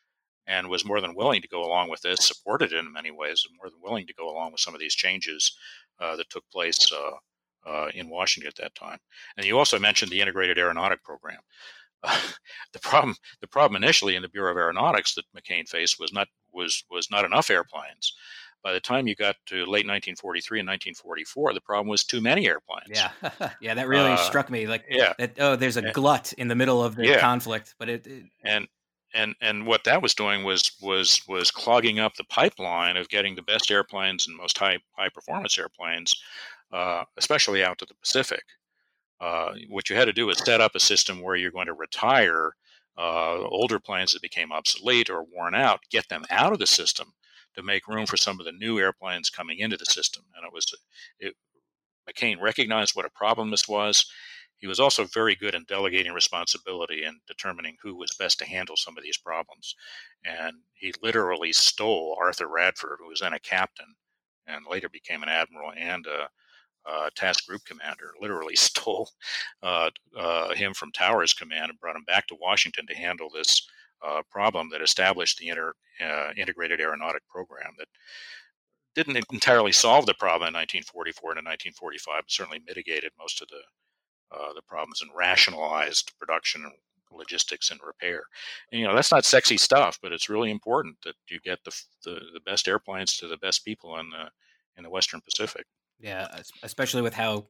and was more than willing to go along with this, supported it in many ways, more than willing to go along with some of these changes uh, that took place uh, uh, in Washington at that time. And you also mentioned the Integrated Aeronautic Program. Uh, the problem, the problem initially in the Bureau of Aeronautics that McCain faced was not was was not enough airplanes. By the time you got to late nineteen forty-three and nineteen forty-four, the problem was too many airplanes.
Yeah, yeah, that really uh, struck me. Like,
yeah,
that, oh, there's a and, glut in the middle of the yeah. conflict, but it, it
and and and what that was doing was was was clogging up the pipeline of getting the best airplanes and most high high performance airplanes, uh, especially out to the Pacific. Uh, what you had to do is set up a system where you're going to retire uh, older planes that became obsolete or worn out, get them out of the system to make room for some of the new airplanes coming into the system. And it was, it, McCain recognized what a problem this was. He was also very good in delegating responsibility and determining who was best to handle some of these problems. And he literally stole Arthur Radford, who was then a captain and later became an admiral and a, a task group commander, literally stole uh, uh, him from Towers Command and brought him back to Washington to handle this uh, problem that established the inter, uh, Integrated Aeronautic Program that didn't entirely solve the problem in nineteen forty-four to nineteen forty-five, but certainly mitigated most of the uh, the problems and rationalized production and logistics and repair. And, you know, that's not sexy stuff, but it's really important that you get the the, the best airplanes to the best people in the in the Western Pacific.
Yeah, especially with how,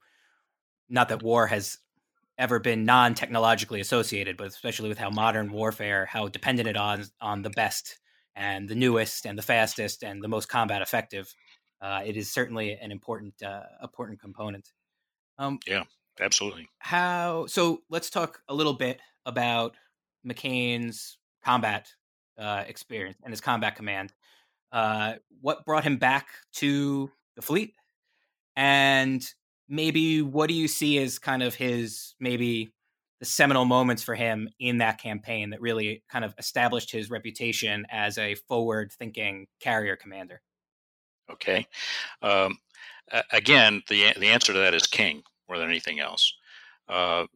not that war has ever been non-technologically associated, but especially with how modern warfare, how dependent it on on the best and the newest and the fastest and the most combat effective. Uh, it is certainly an important uh, important component. Um,
Yeah, absolutely.
how so? Let's talk a little bit about McCain's combat uh, experience and his combat command. Uh, what brought him back to the fleet, and maybe what do you see as kind of his maybe the seminal moments for him in that campaign that really kind of established his reputation as a forward-thinking carrier commander?
Okay. Um, a- again, the the answer to that is King more than anything else. Uh,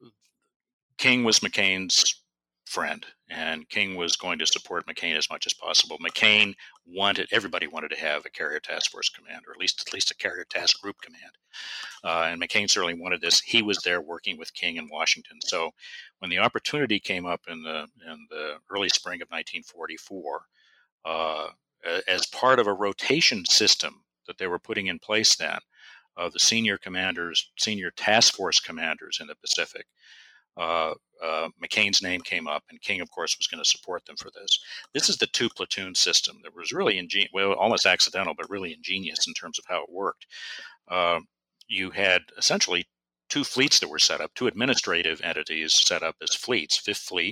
King was McCain's friend, and King was going to support McCain as much as possible. McCain wanted everybody wanted to have a carrier task force command, or at least at least a carrier task group command. Uh, and McCain certainly wanted this. He was there working with King in Washington. So when the opportunity came up in the in the early spring of nineteen forty-four, uh, as part of a rotation system that they were putting in place then, of the senior commanders, senior task force commanders in the Pacific, uh, uh, McCain's name came up, and King, of course, was going to support them for this. This is the two platoon system that was really ingenious, well, almost accidental, but really ingenious in terms of how it worked. Uh, you had essentially two fleets that were set up, two administrative entities set up as fleets, Fifth Fleet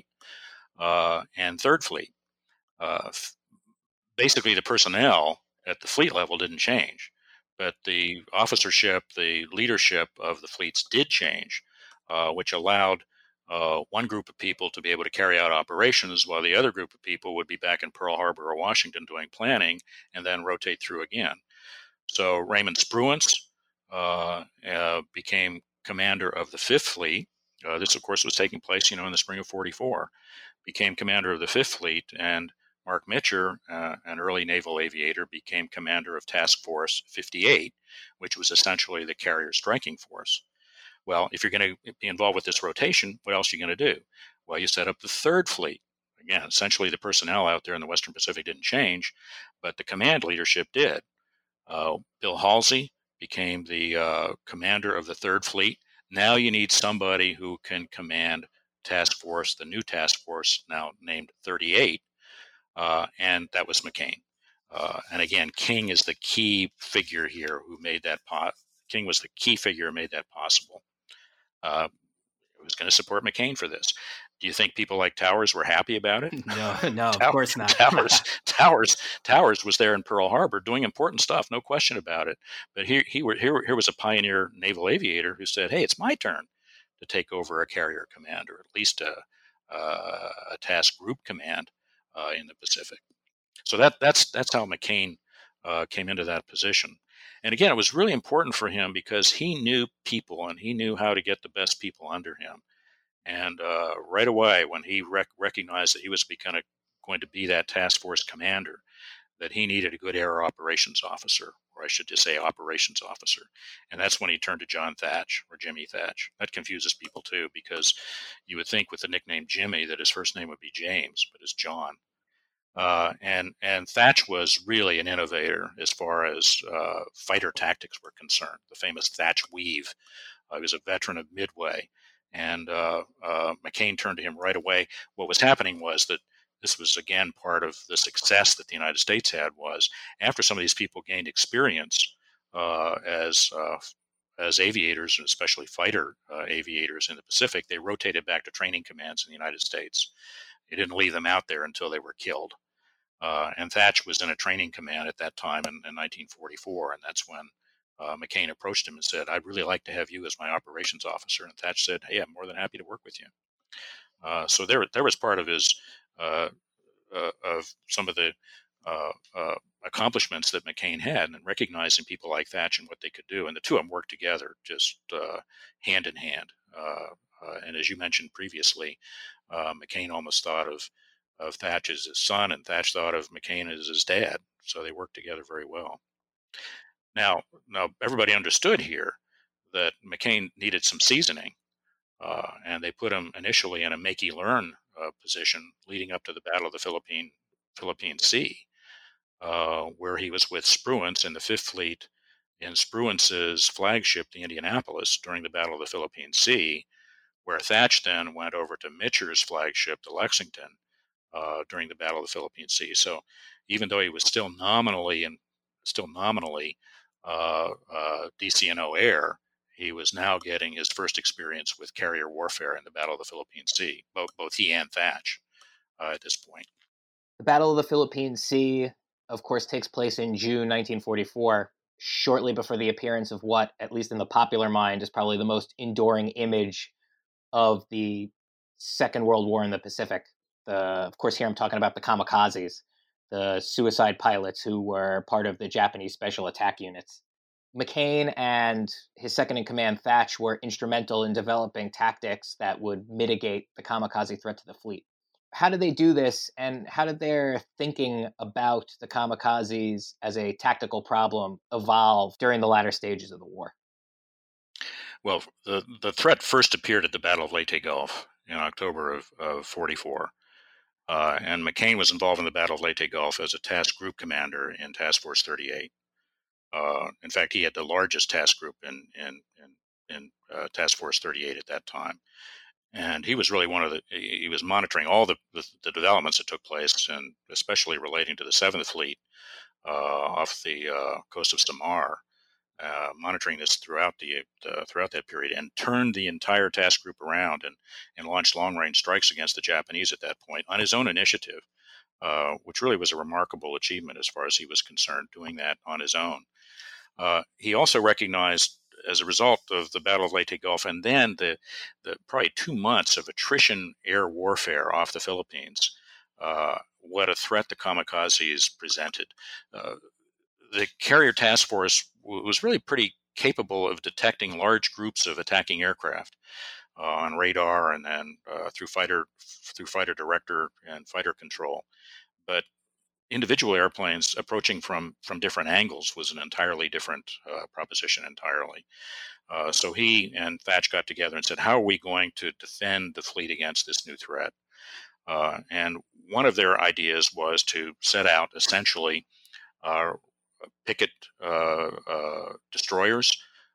uh, and Third Fleet. Uh, f- basically, the personnel at the fleet level didn't change, but the officership, the leadership of the fleets did change, uh, which allowed uh, one group of people to be able to carry out operations while the other group of people would be back in Pearl Harbor or Washington doing planning and then rotate through again. So Raymond Spruance uh, uh, became commander of the Fifth Fleet. Uh, this, of course, was taking place, you know, in the spring of forty-four. Became commander of the Fifth Fleet, and Mark Mitcher, uh, an early naval aviator, became commander of Task Force fifty-eight, which was essentially the carrier striking force. Well, if you're going to be involved with this rotation, what else are you going to do? Well, you set up the Third Fleet. Again, essentially the personnel out there in the Western Pacific didn't change, but the command leadership did. Uh, Bill Halsey became the uh, commander of the Third Fleet. Now you need somebody who can command task force, the new task force, now named thirty-eight, uh, and that was McCain. Uh, and again, King is the key figure here who made that pot. King was the key figure who made that possible. Uh, was going to support McCain for this. Do you think people like Towers were happy about it?
No, no,
Tow-
of course not.
Towers, Towers, Towers was there in Pearl Harbor doing important stuff, no question about it. But here, he were, here, here was a pioneer naval aviator who said, "Hey, it's my turn to take over a carrier command, or at least a, uh, a task group command uh, in the Pacific." So that that's that's how McCain uh, came into that position. And again, it was really important for him because he knew people and he knew how to get the best people under him. And uh, right away, when he rec- recognized that he was becoming going to be that task force commander, that he needed a good air operations officer, or I should just say operations officer. And that's when he turned to John Thatch, or Jimmy Thatch. That confuses people too, because you would think with the nickname Jimmy that his first name would be James, but it's John. Uh, and and Thatch was really an innovator as far as uh, fighter tactics were concerned. The famous Thatch weave. Uh, he was a veteran of Midway, and uh, uh, McCain turned to him right away. What was happening was that this was again part of the success that the United States had was after some of these people gained experience uh, as uh, as aviators, and especially fighter uh, aviators in the Pacific, they rotated back to training commands in the United States. They didn't leave them out there until they were killed. Uh, and Thatch was in a training command at that time in, in nineteen forty-four, and that's when uh, McCain approached him and said, "I'd really like to have you as my operations officer." And Thatch said, "Hey, I'm more than happy to work with you." Uh, so there, there was part of his uh, uh, of some of the uh, uh, accomplishments that McCain had, and recognizing people like Thatch and what they could do, and the two of them worked together just uh, hand in hand. Uh, uh, and as you mentioned previously, uh, McCain almost thought of of Thatch as his son, and Thatch thought of McCain as his dad. So they worked together very well. Now, now everybody understood here that McCain needed some seasoning, uh, and they put him initially in a make-y-learn uh, position leading up to the Battle of the Philippine Philippine Sea, uh, where he was with Spruance in the Fifth Fleet in Spruance's flagship, the Indianapolis, during the Battle of the Philippine Sea, where Thatch then went over to Mitcher's flagship, the Lexington, uh, during the Battle of the Philippine Sea. So even though he was still nominally and still nominally uh, uh, D C N O air, he was now getting his first experience with carrier warfare in the Battle of the Philippine Sea, both, both he and Thach uh, at this point.
The Battle of the Philippine Sea, of course, takes place in June nineteen forty-four, shortly before the appearance of what, at least in the popular mind, is probably the most enduring image of the Second World War in the Pacific. The, of course, here I'm talking about the kamikazes, the suicide pilots who were part of the Japanese special attack units. McCain and his second in command, Thach, were instrumental in developing tactics that would mitigate the kamikaze threat to the fleet. How did they do this, and how did their thinking about the kamikazes as a tactical problem evolve during the latter stages of the war?
Well, the, the threat first appeared at the Battle of Leyte Gulf in October of, of forty-four. Uh, and McCain was involved in the Battle of Leyte Gulf as a task group commander in Task Force thirty-eight. Uh, in fact, he had the largest task group in in in, in uh, Task Force thirty-eight at that time, and he was really one of the. He was monitoring all the the, the developments that took place, and especially relating to the Seventh Fleet uh, off the uh, coast of Samar, uh, monitoring this throughout the uh, throughout that period, and turned the entire task group around and and launched long range strikes against the Japanese at that point on his own initiative, uh, which really was a remarkable achievement as far as he was concerned, doing that on his own. Uh, he also recognized, as a result of the Battle of Leyte Gulf, and then the, the probably two months of attrition air warfare off the Philippines, uh, what a threat the kamikazes presented. Uh, the carrier task force w- was really pretty capable of detecting large groups of attacking aircraft uh, on radar and then uh, through fighter through fighter director and fighter control, but individual airplanes approaching from from different angles was an entirely different uh, proposition entirely. Uh, so he and Thach got together and said, how are we going to defend the fleet against this new threat? Uh, and one of their ideas was to set out essentially uh, picket uh, uh, destroyers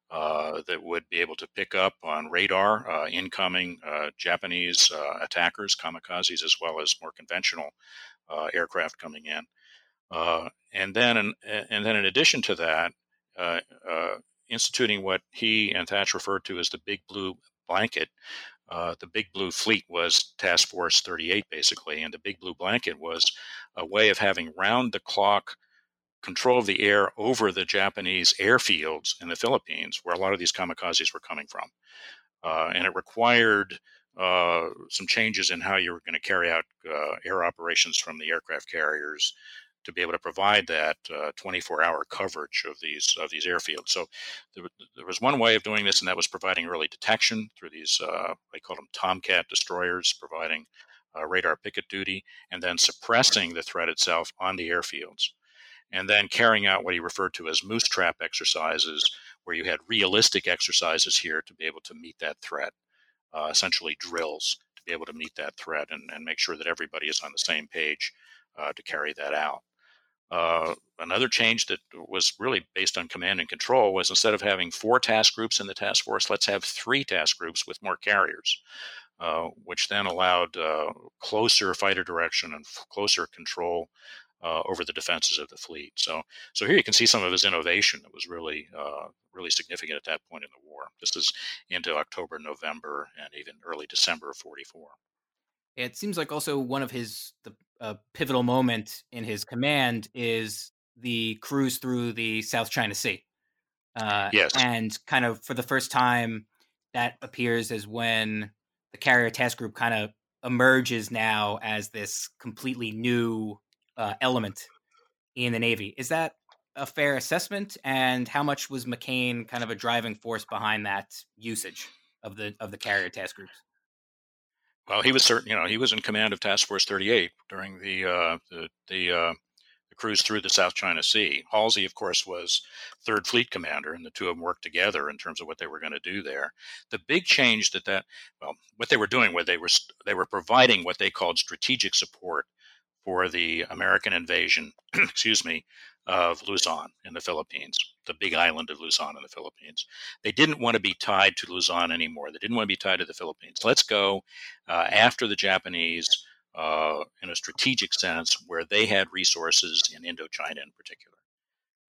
uh, that would be able to pick up on radar uh, incoming uh, Japanese uh, attackers, kamikazes, as well as more conventional uh, aircraft coming in. Uh, and then, in, and then, in addition to that, uh, uh, instituting what he and Thach referred to as the Big Blue Blanket. Uh, the Big Blue Fleet was Task Force thirty-eight, basically, and the Big Blue Blanket was a way of having round-the-clock control of the air over the Japanese airfields in the Philippines, where a lot of these kamikazes were coming from. Uh, and it required uh, some changes in how you were going to carry out uh, air operations from the aircraft carriers to be able to provide that uh, twenty-four hour coverage of these of these airfields. So there, there was one way of doing this, and that was providing early detection through these, uh, they called them Tomcat destroyers, providing uh, radar picket duty, and then suppressing the threat itself on the airfields. And then carrying out what he referred to as moose trap exercises, where you had realistic exercises here to be able to meet that threat, uh, essentially drills to be able to meet that threat and, and make sure that everybody is on the same page uh, to carry that out. Uh, another change that was really based on command and control was, instead of having four task groups in the task force, let's have three task groups with more carriers, uh, which then allowed uh, closer fighter direction and f- closer control uh, over the defenses of the fleet. So, so here you can see some of his innovation that was really, uh, really significant at that point in the war. This is into October, November, and even early December of forty-four.
It seems like also one of his the uh, pivotal moment in his command is the cruise through the South China Sea. Uh,
yes.
And kind of for the first time, that appears as when the carrier task group kind of emerges now as this completely new uh, element in the Navy. Is that a fair assessment? And how much was McCain kind of a driving force behind that usage of the of the carrier task groups?
Well, he was certain, you know, he was in command of Task Force thirty-eight during the uh, the the, uh, the cruise through the South China Sea. Halsey, of course, was Third Fleet commander, and the two of them worked together in terms of what they were going to do there. The big change that that well, what they were doing was they were they were providing what they called strategic support for the American invasion, excuse me, of Luzon in the Philippines, the big island of Luzon in the Philippines. They didn't want to be tied to Luzon anymore. They didn't want to be tied to the Philippines. Let's go uh, after the Japanese uh, in a strategic sense, where they had resources in Indochina in particular.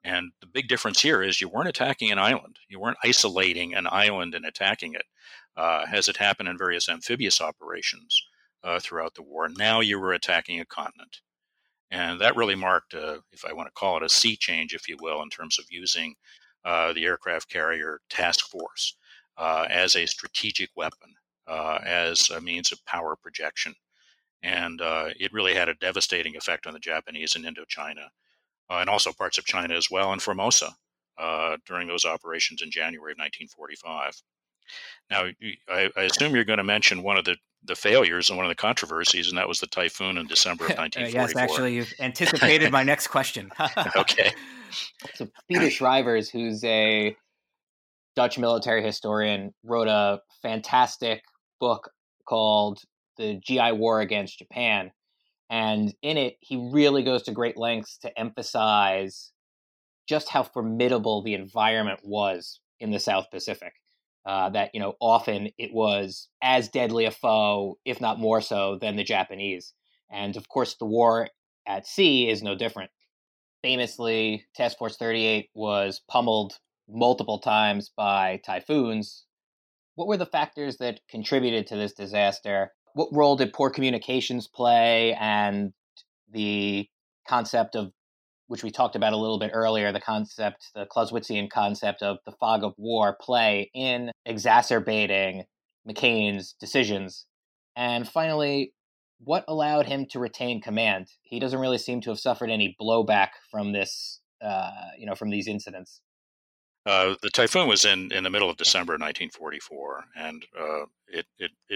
And the big difference here is you weren't attacking an island. You weren't isolating an island and attacking it, uh, as it happened in various amphibious operations uh, throughout the war. Now you were attacking a continent. And that really marked, uh, if I want to call it a sea change, if you will, in terms of using uh, the aircraft carrier task force uh, as a strategic weapon, uh, as a means of power projection. And uh, it really had a devastating effect on the Japanese in Indochina, uh, and also parts of China as well, and Formosa uh, during those operations in January of nineteen forty-five. Now, I, I assume you're going to mention one of the, the failures and one of the controversies, and that was the typhoon in December of nineteen forty-four.
Yes, actually, you've anticipated my next question.
Okay.
So Peter Schrijvers, who's a Dutch military historian, wrote a fantastic book called The G I War Against Japan. And in it, he really goes to great lengths to emphasize just how formidable the environment was in the South Pacific. Uh, that, you know, often it was as deadly a foe, if not more so, than the Japanese. And of course, the war at sea is no different. Famously, Task Force thirty-eight was pummeled multiple times by typhoons. What were the factors that contributed to this disaster? What role did poor communications play, and the concept of, which we talked about a little bit earlier, the concept, the Clausewitzian concept of the fog of war play in exacerbating McCain's decisions? And finally, what allowed him to retain command? He doesn't really seem to have suffered any blowback from this, uh, you know, from these incidents.
Uh, the typhoon was in, in the middle of December nineteen forty-four, and uh, it, it, it,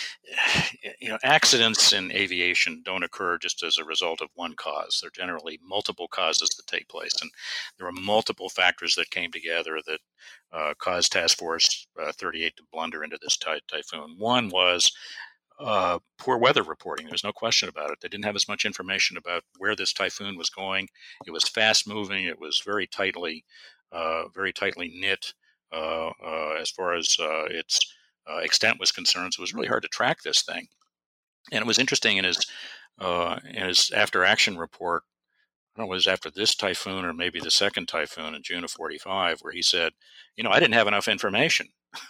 you know, accidents in aviation don't occur just as a result of one cause. There are generally multiple causes that take place, and there were multiple factors that came together that uh, caused Task Force uh, thirty-eight to blunder into this ty- typhoon. One was uh, poor weather reporting. There's no question about it. They didn't have as much information about where this typhoon was going. It was fast moving. It was very tightly Uh, very tightly knit uh, uh, as far as uh, its uh, extent was concerned. So it was really hard to track this thing. And it was interesting in his uh, in his after action report. I don't know, it was after this typhoon or maybe the second typhoon in June of forty-five, where he said, "You know, I didn't have enough information."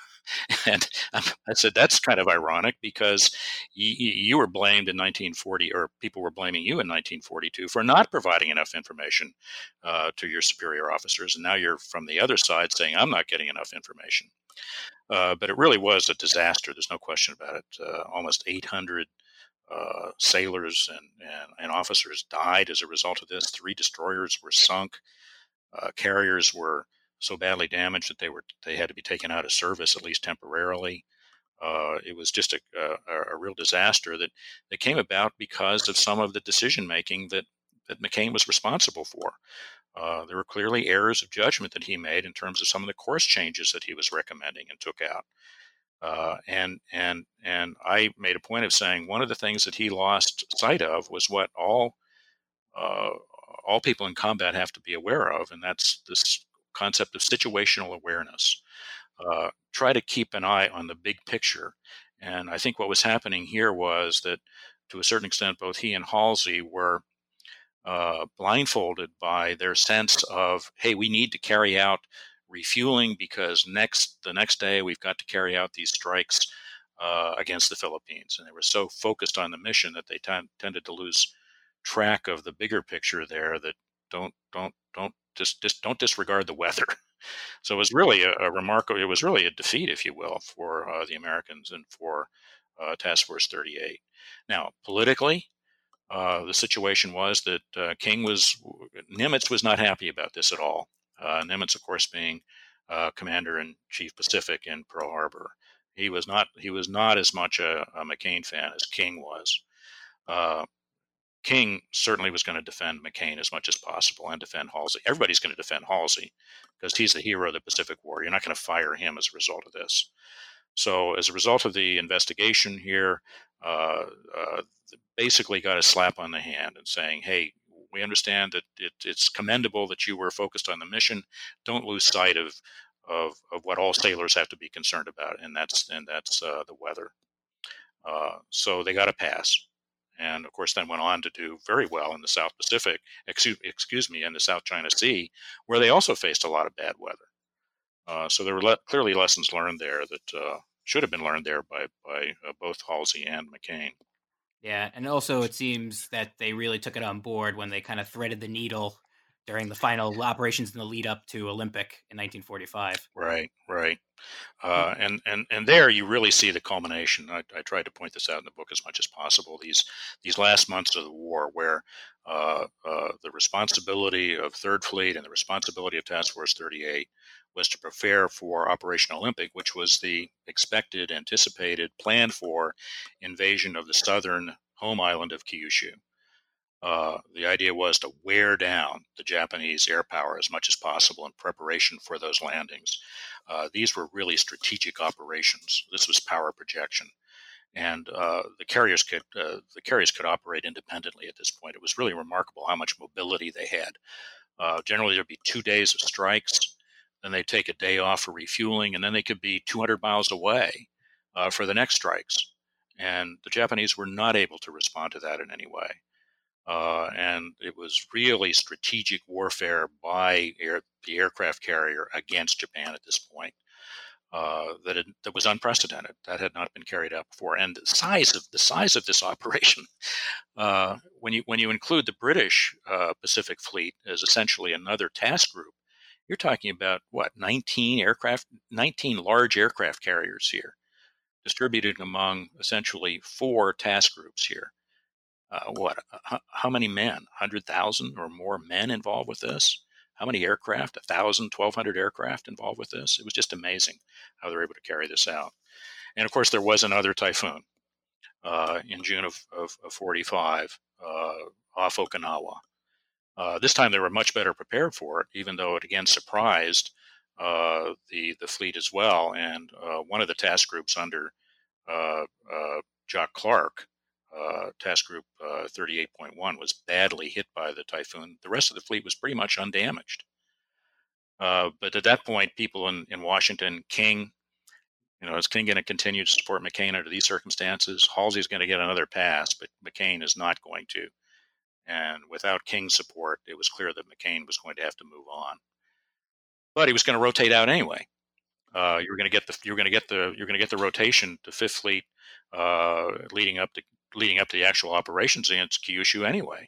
And I said, that's kind of ironic, because you, you were blamed in nineteen forty, or people were blaming you in nineteen forty-two for not providing enough information uh, to your superior officers. And now you're from the other side saying, I'm not getting enough information. Uh, but it really was a disaster. There's no question about it. Uh, almost eight hundred uh, sailors and, and, and officers died as a result of this. Three destroyers were sunk. Uh, carriers were so badly damaged that they were they had to be taken out of service, at least temporarily. Uh, it was just a, a, a real disaster that, that came about because of some of the decision making that, that McCain was responsible for. Uh, there were clearly errors of judgment that he made in terms of some of the course changes that he was recommending and took out. Uh, and and and I made a point of saying one of the things that he lost sight of was what all uh, all people in combat have to be aware of, and that's this concept of situational awareness. Uh, try to keep an eye on the big picture. And I think what was happening here was that, to a certain extent, both he and Halsey were uh, blindfolded by their sense of, hey, we need to carry out refueling because next the next day we've got to carry out these strikes uh, against the Philippines. And they were so focused on the mission that they t- tended to lose track of the bigger picture there, that don't don't don't just just don't disregard the weather. So it was really a, a remarkable, it was really a defeat, if you will, for uh, the Americans and for uh, Task Force thirty-eight. Now, politically, uh, the situation was that uh, King was, Nimitz was not happy about this at all. Uh, Nimitz, of course, being uh, Commander-in-Chief Pacific in Pearl Harbor. He was not, he was not as much a, a McCain fan as King was. Uh, King certainly was going to defend McCain as much as possible and defend Halsey. Everybody's going to defend Halsey because he's the hero of the Pacific War. You're not going to fire him as a result of this. So as a result of the investigation here, uh, uh, basically got a slap on the hand and saying, hey, we understand that it, it's commendable that you were focused on the mission. Don't lose sight of, of, of what all sailors have to be concerned about, and that's, and that's uh, the weather. Uh, so they got a pass. and of course then went on to do very well in the South Pacific, excuse, excuse me, in the South China Sea, where they also faced a lot of bad weather. Uh, so there were le- clearly lessons learned there that uh, should have been learned there by, by uh, both Halsey and McCain.
Yeah, and also it seems that they really took it on board when they kind of threaded the needle during the final operations in the lead up to Olympic in nineteen forty-five.
Right, right. Uh, and, and, and there you really see the culmination. I, I tried to point this out in the book as much as possible. These these last months of the war, where uh, uh, the responsibility of Third Fleet and the responsibility of Task Force thirty-eight was to prepare for Operation Olympic, which was the expected, anticipated, planned for invasion of the southern home island of Kyushu. Uh, the idea was to wear down the Japanese air power as much as possible in preparation for those landings. Uh, these were really strategic operations. This was power projection, and uh, the carriers could uh, the carriers could operate independently at this point. It was really remarkable how much mobility they had. Uh, generally, there'd be two days of strikes, then they'd take a day off for refueling, and then they could be two hundred miles away uh, for the next strikes. And the Japanese were not able to respond to that in any way. Uh, and it was really strategic warfare by air, the aircraft carrier against Japan at this point uh, that it, that was unprecedented. That had not been carried out before. And the size of the size of this operation, uh, when you when you include the British uh, Pacific Fleet as essentially another task group, you're talking about what nineteen aircraft, nineteen large aircraft carriers here, distributed among essentially four task groups here. Uh, what, how, how many men? one hundred thousand or more men involved with this? How many aircraft? one thousand, twelve hundred aircraft involved with this? It was just amazing how they were able to carry this out. And of course, there was another typhoon uh, in June of, of, of forty-five uh, off Okinawa. Uh, this time they were much better prepared for it, even though it again surprised uh, the, the fleet as well. And uh, one of the task groups under uh, uh, Jock Clark, Uh, task group uh, thirty-eight point one, was badly hit by the typhoon. The rest of the fleet was pretty much undamaged. Uh, but at that point, people in, in Washington, King, you know, is King going to continue to support McCain under these circumstances? Halsey's going to get another pass, but McCain is not going to. And without King's support, it was clear that McCain was going to have to move on. But he was going to rotate out anyway. Uh, you're going to get the you're going to get the you're going to get the rotation to Fifth Fleet uh, leading up to leading up to the actual operations against Kyushu anyway.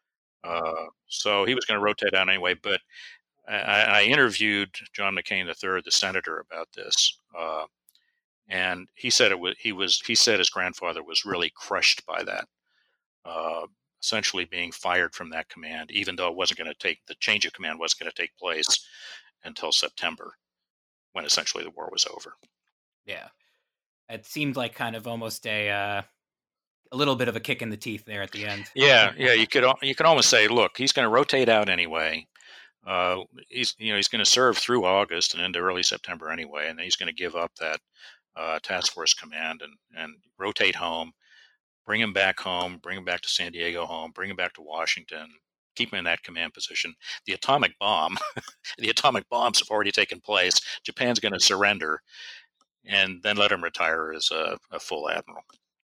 Uh, so he was going to rotate out anyway. But I, I interviewed John McCain the third, the senator, about this, uh, and he said it was he was he said his grandfather was really crushed by that, uh, essentially being fired from that command, even though it wasn't going to take the change of command wasn't going to take place until September, when essentially the war was over.
Yeah, it seemed like kind of almost a uh, a little bit of a kick in the teeth there at the end.
Yeah, yeah, you could you could almost say, look, he's going to rotate out anyway. Uh, he's you know he's going to serve through August and into early September anyway, and then he's going to give up that uh, task force command and and rotate home, bring him back home, bring him back to San Diego home, bring him back to Washington, keep him in that command position. The atomic bomb, the atomic bombs have already taken place. Japan's going to surrender, and then let him retire as a, a full admiral.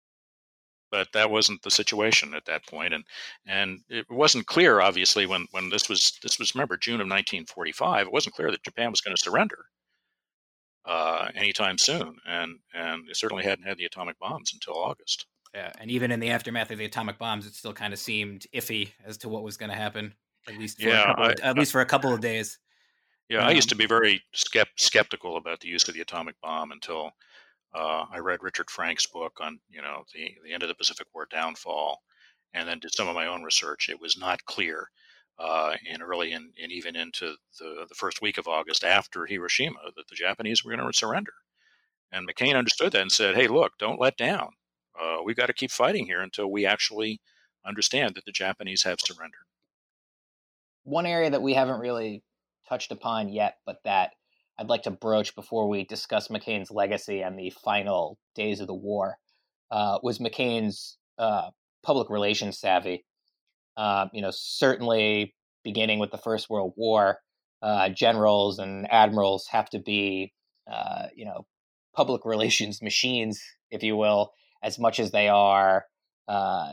But that wasn't the situation at that point, and and it wasn't clear, obviously, when, when this was this was remember June of nineteen forty-five. It wasn't clear that Japan was going to surrender uh, anytime soon, and and it certainly hadn't had the atomic bombs until August.
Yeah, and even in the aftermath of the atomic bombs, it still kind of seemed iffy as to what was going to happen, at least for
yeah,
a couple of,
I,
at least for a couple of days.
Yeah, um, I used to be very skept- skeptical about the use of the atomic bomb until uh, I read Richard Frank's book on, you know, the, the end of the Pacific War downfall, and then did some of my own research. It was not clear, uh, and early in, and even into the, the first week of August after Hiroshima, that the Japanese were going to surrender. And McCain understood that and said, hey, look, don't let down. Uh, we've got to keep fighting here until we actually understand that the Japanese have surrendered.
One area that we haven't really touched upon yet, but that I'd like to broach before we discuss McCain's legacy and the final days of the war, uh, was McCain's uh, public relations savvy. Uh, you know, certainly beginning with the First World War, uh, generals and admirals have to be, uh, you know, public relations machines, if you will, as much as they are, uh,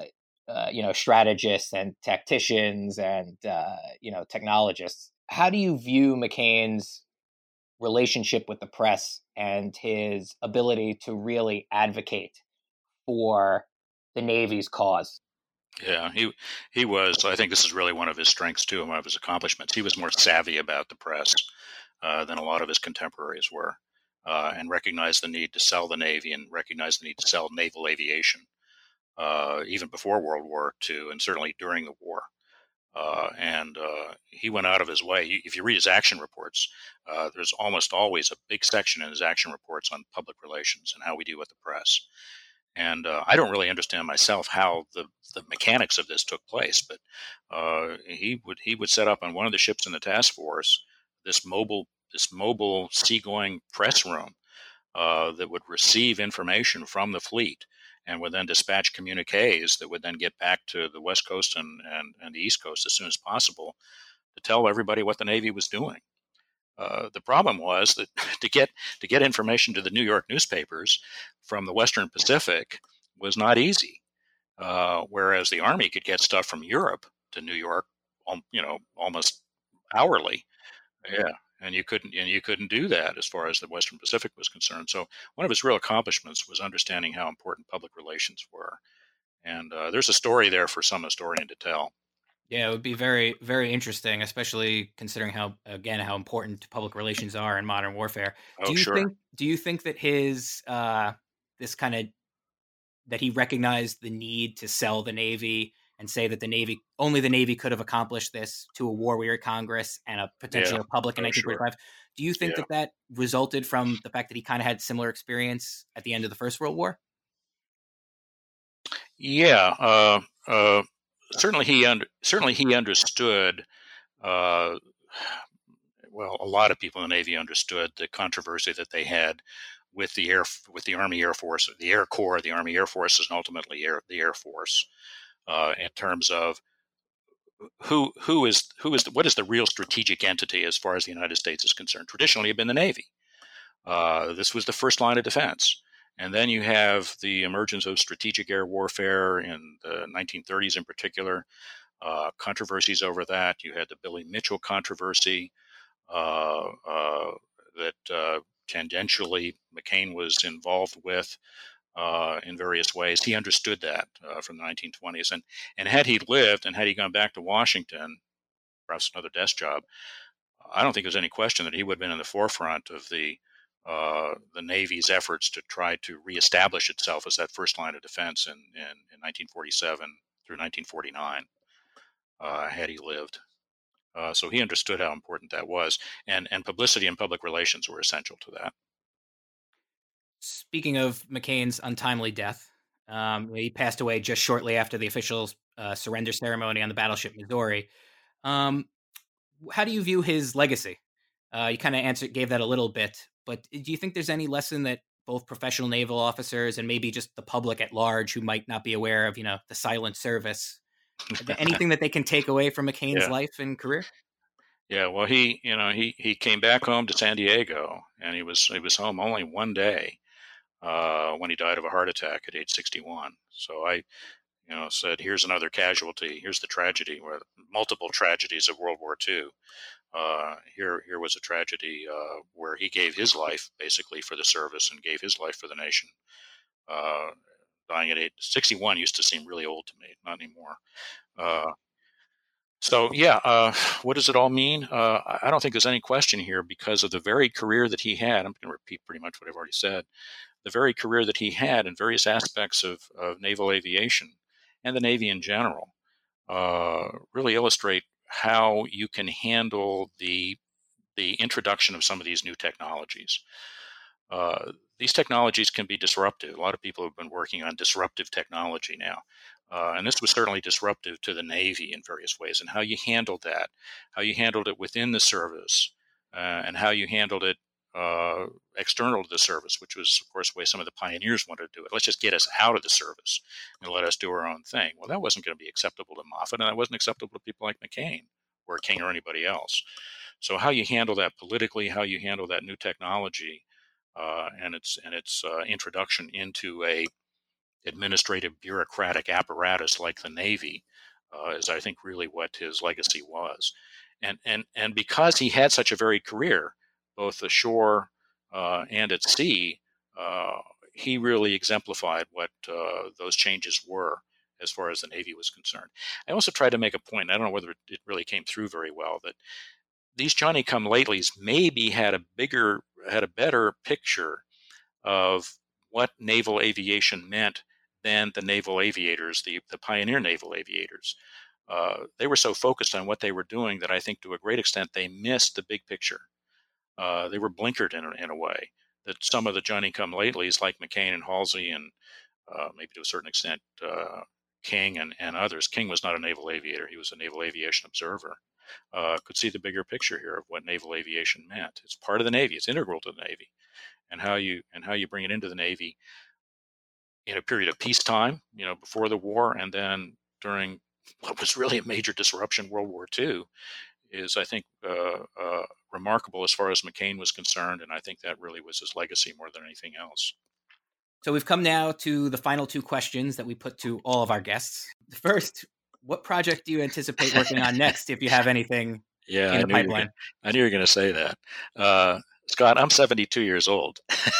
uh, you know, strategists and tacticians and, uh, you know, technologists. How do you view McCain's relationship with the press and his ability to really advocate for the Navy's cause?
Yeah, he he was. I think this is really one of his strengths too, and one of his accomplishments. He was more savvy about the press uh, than a lot of his contemporaries were, uh, and recognized the need to sell the Navy and recognized the need to sell naval aviation, uh, even before World War Two, and certainly during the war. Uh, and uh, he went out of his way. If you read his action reports, uh, there's almost always a big section in his action reports on public relations and how we deal with the press. And uh, I don't really understand myself how the, the mechanics of this took place, but uh, he would he would set up on one of the ships in the task force this mobile this mobile seagoing press room uh, that would receive information from the fleet and would then dispatch communiques that would then get back to the West Coast and, and, and the East Coast as soon as possible to tell everybody what the Navy was doing. Uh, the problem was that to get to get information to the New York newspapers from the Western Pacific was not easy, uh, whereas the Army could get stuff from Europe to New York, um, you know, almost hourly. Yeah, and you couldn't and you couldn't do that as far as the Western Pacific was concerned. So one of his real accomplishments was understanding how important public relations were, and uh, there's a story there for some historian to tell.
Yeah, it would be very, very interesting, especially considering how, again, how important public relations are in modern warfare.
Oh,
Do you
sure.
think? Do you think that his uh, this kind of that he recognized the need to sell the Navy and say that the Navy only the Navy could have accomplished this to a war-weary Congress and a potentially
Yeah.
a public in
Oh,
nineteen
sure.
forty-five? Do you think
Yeah.
that that resulted from the fact that he kind of had similar experience at the end of the First World War?
Yeah. Uh, uh, certainly he under, certainly he understood. Uh, well, a lot of people in the Navy understood the controversy that they had with the air with the Army Air Force, the Air Corps, the Army Air Forces, and ultimately Air, the Air Force, uh, in terms of who who is who is the, what is the real strategic entity as far as the United States is concerned. Traditionally, have been the Navy. Uh, this was the first line of defense. And then you have the emergence of strategic air warfare in the nineteen thirties in particular, uh, controversies over that. You had the Billy Mitchell controversy uh, uh, that uh, tangentially McCain was involved with uh, in various ways. He understood that uh, from the nineteen twenties. And, and had he lived and had he gone back to Washington, perhaps another desk job, I don't think there's any question that he would have been in the forefront of the uh, the Navy's efforts to try to reestablish itself as that first line of defense in, in, in nineteen forty-seven through nineteen forty-nine, uh, had he lived. Uh, so he understood how important that was, and and publicity and public relations were essential to that.
Speaking of McCain's untimely death, um, he passed away just shortly after the official uh, surrender ceremony on the battleship Missouri. Um, how do you view his legacy? Uh, you kind of answered, gave that a little bit, but do you think there's any lesson that both professional naval officers and maybe just the public at large who might not be aware of, you know, the silent service, anything that they can take away from McCain's
Yeah.
life and career?
Yeah, well, he, you know, he, he came back home to San Diego, and he was he was home only one day uh, when he died of a heart attack at age sixty-one. So I, you know, said, here's another casualty. Here's the tragedy, where multiple tragedies of World War Two. Uh, here, here was a tragedy uh, where he gave his life basically for the service and gave his life for the nation. Uh, dying at age sixty-one used to seem really old to me, not anymore. Uh, so yeah, uh, what does it all mean? Uh, I don't think there's any question here because of the very career that he had. I'm going to repeat pretty much what I've already said. The very career that he had in various aspects of, of naval aviation and the Navy in general uh, really illustrate how you can handle the the introduction of some of these new technologies. Uh, these technologies can be disruptive. A lot of people have been working on disruptive technology now. Uh, and this was certainly disruptive to the Navy in various ways, and how you handled that, how you handled it within the service, uh, and how you handled it uh, external to the service, which was, of course, the way some of the pioneers wanted to do it. Let's just get us out of the service and let us do our own thing. Well, that wasn't going to be acceptable to Moffett, and that wasn't acceptable to people like McCain or King or anybody else. So how you handle that politically, how you handle that new technology, uh, and its and its uh, introduction into a administrative bureaucratic apparatus like the Navy uh, is, I think, really what his legacy was. And, and, and because he had such a varied career, both ashore uh, and at sea, uh, he really exemplified what uh, those changes were as far as the Navy was concerned. I also tried to make a point, I don't know whether it really came through very well, that these Johnny-come-latelys maybe had a bigger, had a better picture of what naval aviation meant than the naval aviators, the, the pioneer naval aviators. Uh, they were so focused on what they were doing that I think to a great extent they missed the big picture. Uh, they were blinkered in a, in a way that some of the Johnny-come-latelys like McCain and Halsey and uh, maybe to a certain extent uh, King and, and others. King was not a naval aviator. He was a naval aviation observer. Uh, could see the bigger picture here of what naval aviation meant. It's part of the Navy. It's integral to the Navy, and how you and how you bring it into the Navy in a period of peacetime, you know, before the war, and then during what was really a major disruption, World War Two, is I think uh, uh, remarkable as far as McCain was concerned, and I think that really was his legacy more than anything else.
So we've come now to the final two questions that we put to all of our guests. The first, what project do you anticipate working on next, if you have anything
yeah,
in the
I
pipeline?
I knew you were going to say that. Uh, Scott, I'm seventy-two years old.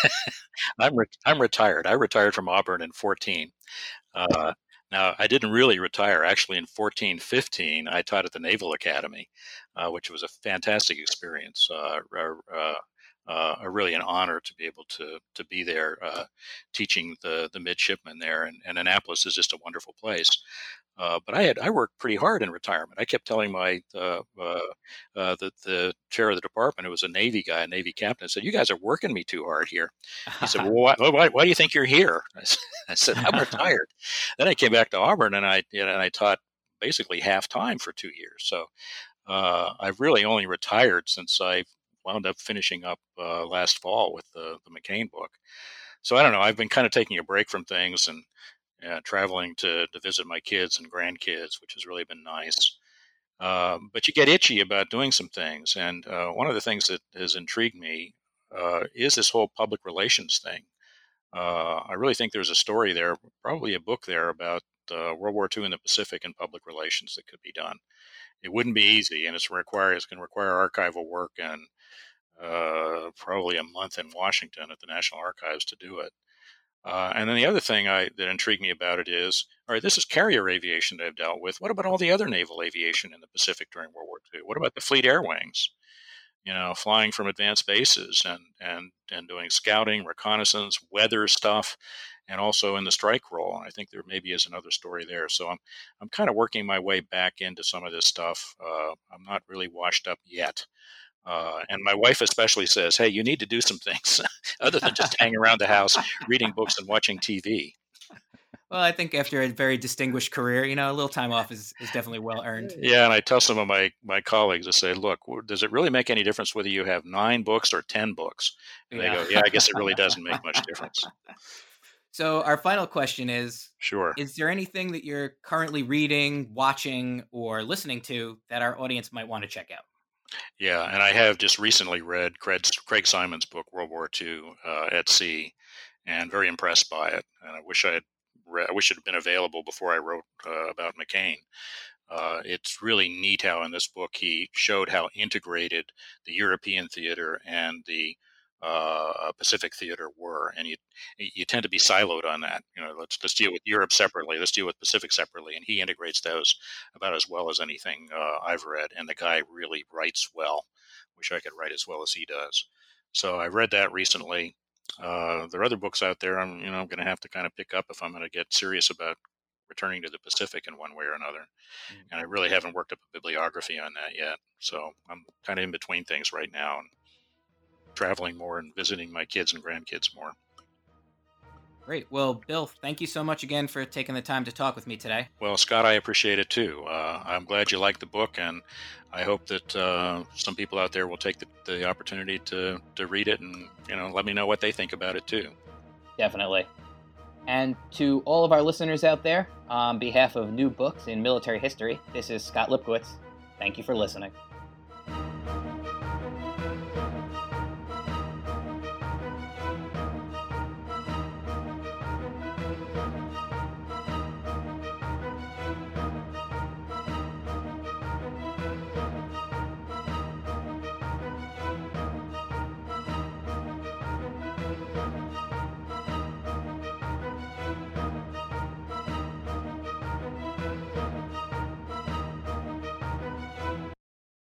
I'm re- I'm retired. I retired from Auburn in fourteen. Uh, now, I didn't really retire. Actually, in fourteen fifteen, I taught at the Naval Academy, uh, which was a fantastic experience. Uh, uh, uh, really an honor to be able to to be there uh, teaching the the midshipmen there. And, and Annapolis is just a wonderful place. Uh, but I had I worked pretty hard in retirement. I kept telling my uh, uh, uh, the the chair of the department, who was a Navy guy, a Navy captain, I said, "You guys are working me too hard here." He said, "Well, why, why, why do you think you're here?" I said, I said "I'm retired." Then I came back to Auburn, and I you know, and I taught basically half time for two years. So uh, I've really only retired since I wound up finishing up uh, last fall with the, the McCain book. So I don't know. I've been kind of taking a break from things and. Uh, traveling to, to visit my kids and grandkids, which has really been nice. Um, but you get itchy about doing some things. And uh, one of the things that has intrigued me uh, is this whole public relations thing. Uh, I really think there's a story there, probably a book there about uh, World War Two in the Pacific and public relations that could be done. It wouldn't be easy, and it's require it's going to require archival work and uh, probably a month in Washington at the National Archives to do it. Uh, and then the other thing I, that intrigued me about it is, all right, this is carrier aviation that I've dealt with. What about all the other naval aviation in the Pacific during World War Two? What about the fleet air wings? You know, flying from advanced bases and, and, and doing scouting, reconnaissance, weather stuff, and also in the strike role. I think there maybe is another story there. So I'm I'm kind of working my way back into some of this stuff. Uh, I'm not really washed up yet. Uh, and my wife especially says, "Hey, you need to do some things other than just hang around the house, reading books and watching T V."
Well, I think after a very distinguished career, you know, a little time off is, is definitely well earned.
Yeah, and I tell some of my, my colleagues, I say, "Look, does it really make any difference whether you have nine books or ten books?" And yeah. They go, "Yeah, I guess it really doesn't make much difference."
So our final question is,
sure.
Is there anything that you're currently reading, watching, or listening to that our audience might want to check out?
Yeah, and I have just recently read Craig, Craig Simon's book, World War Two uh, at Sea, and very impressed by it. And I wish I had read, I wish it had been available before I wrote uh, about McCain. Uh, it's really neat how in this book he showed how integrated the European theater and the uh, Pacific theater were, and you you tend to be siloed on that. You know, let's let's deal with Europe separately, let's deal with Pacific separately, and he integrates those about as well as anything uh, I've read. And the guy really writes well. Wish I could write as well as he does. So I read that recently. Uh, there are other books out there. I'm you know I'm going to have to kind of pick up if I'm going to get serious about returning to the Pacific in one way or another. Mm-hmm. And I really haven't worked up a bibliography on that yet. So I'm kind of in between things right now. And traveling more and visiting my kids and grandkids more.
Great. Well, Bill, thank you so much again for taking the time to talk with me today.
Well, Scott, I appreciate it too. Uh, I'm glad you liked the book, and I hope that uh, some people out there will take the, the opportunity to, to read it and, you know, let me know what they think about it too.
Definitely. And to all of our listeners out there, on behalf of New Books in Military History, this is Scott Lipkowitz. Thank you for listening.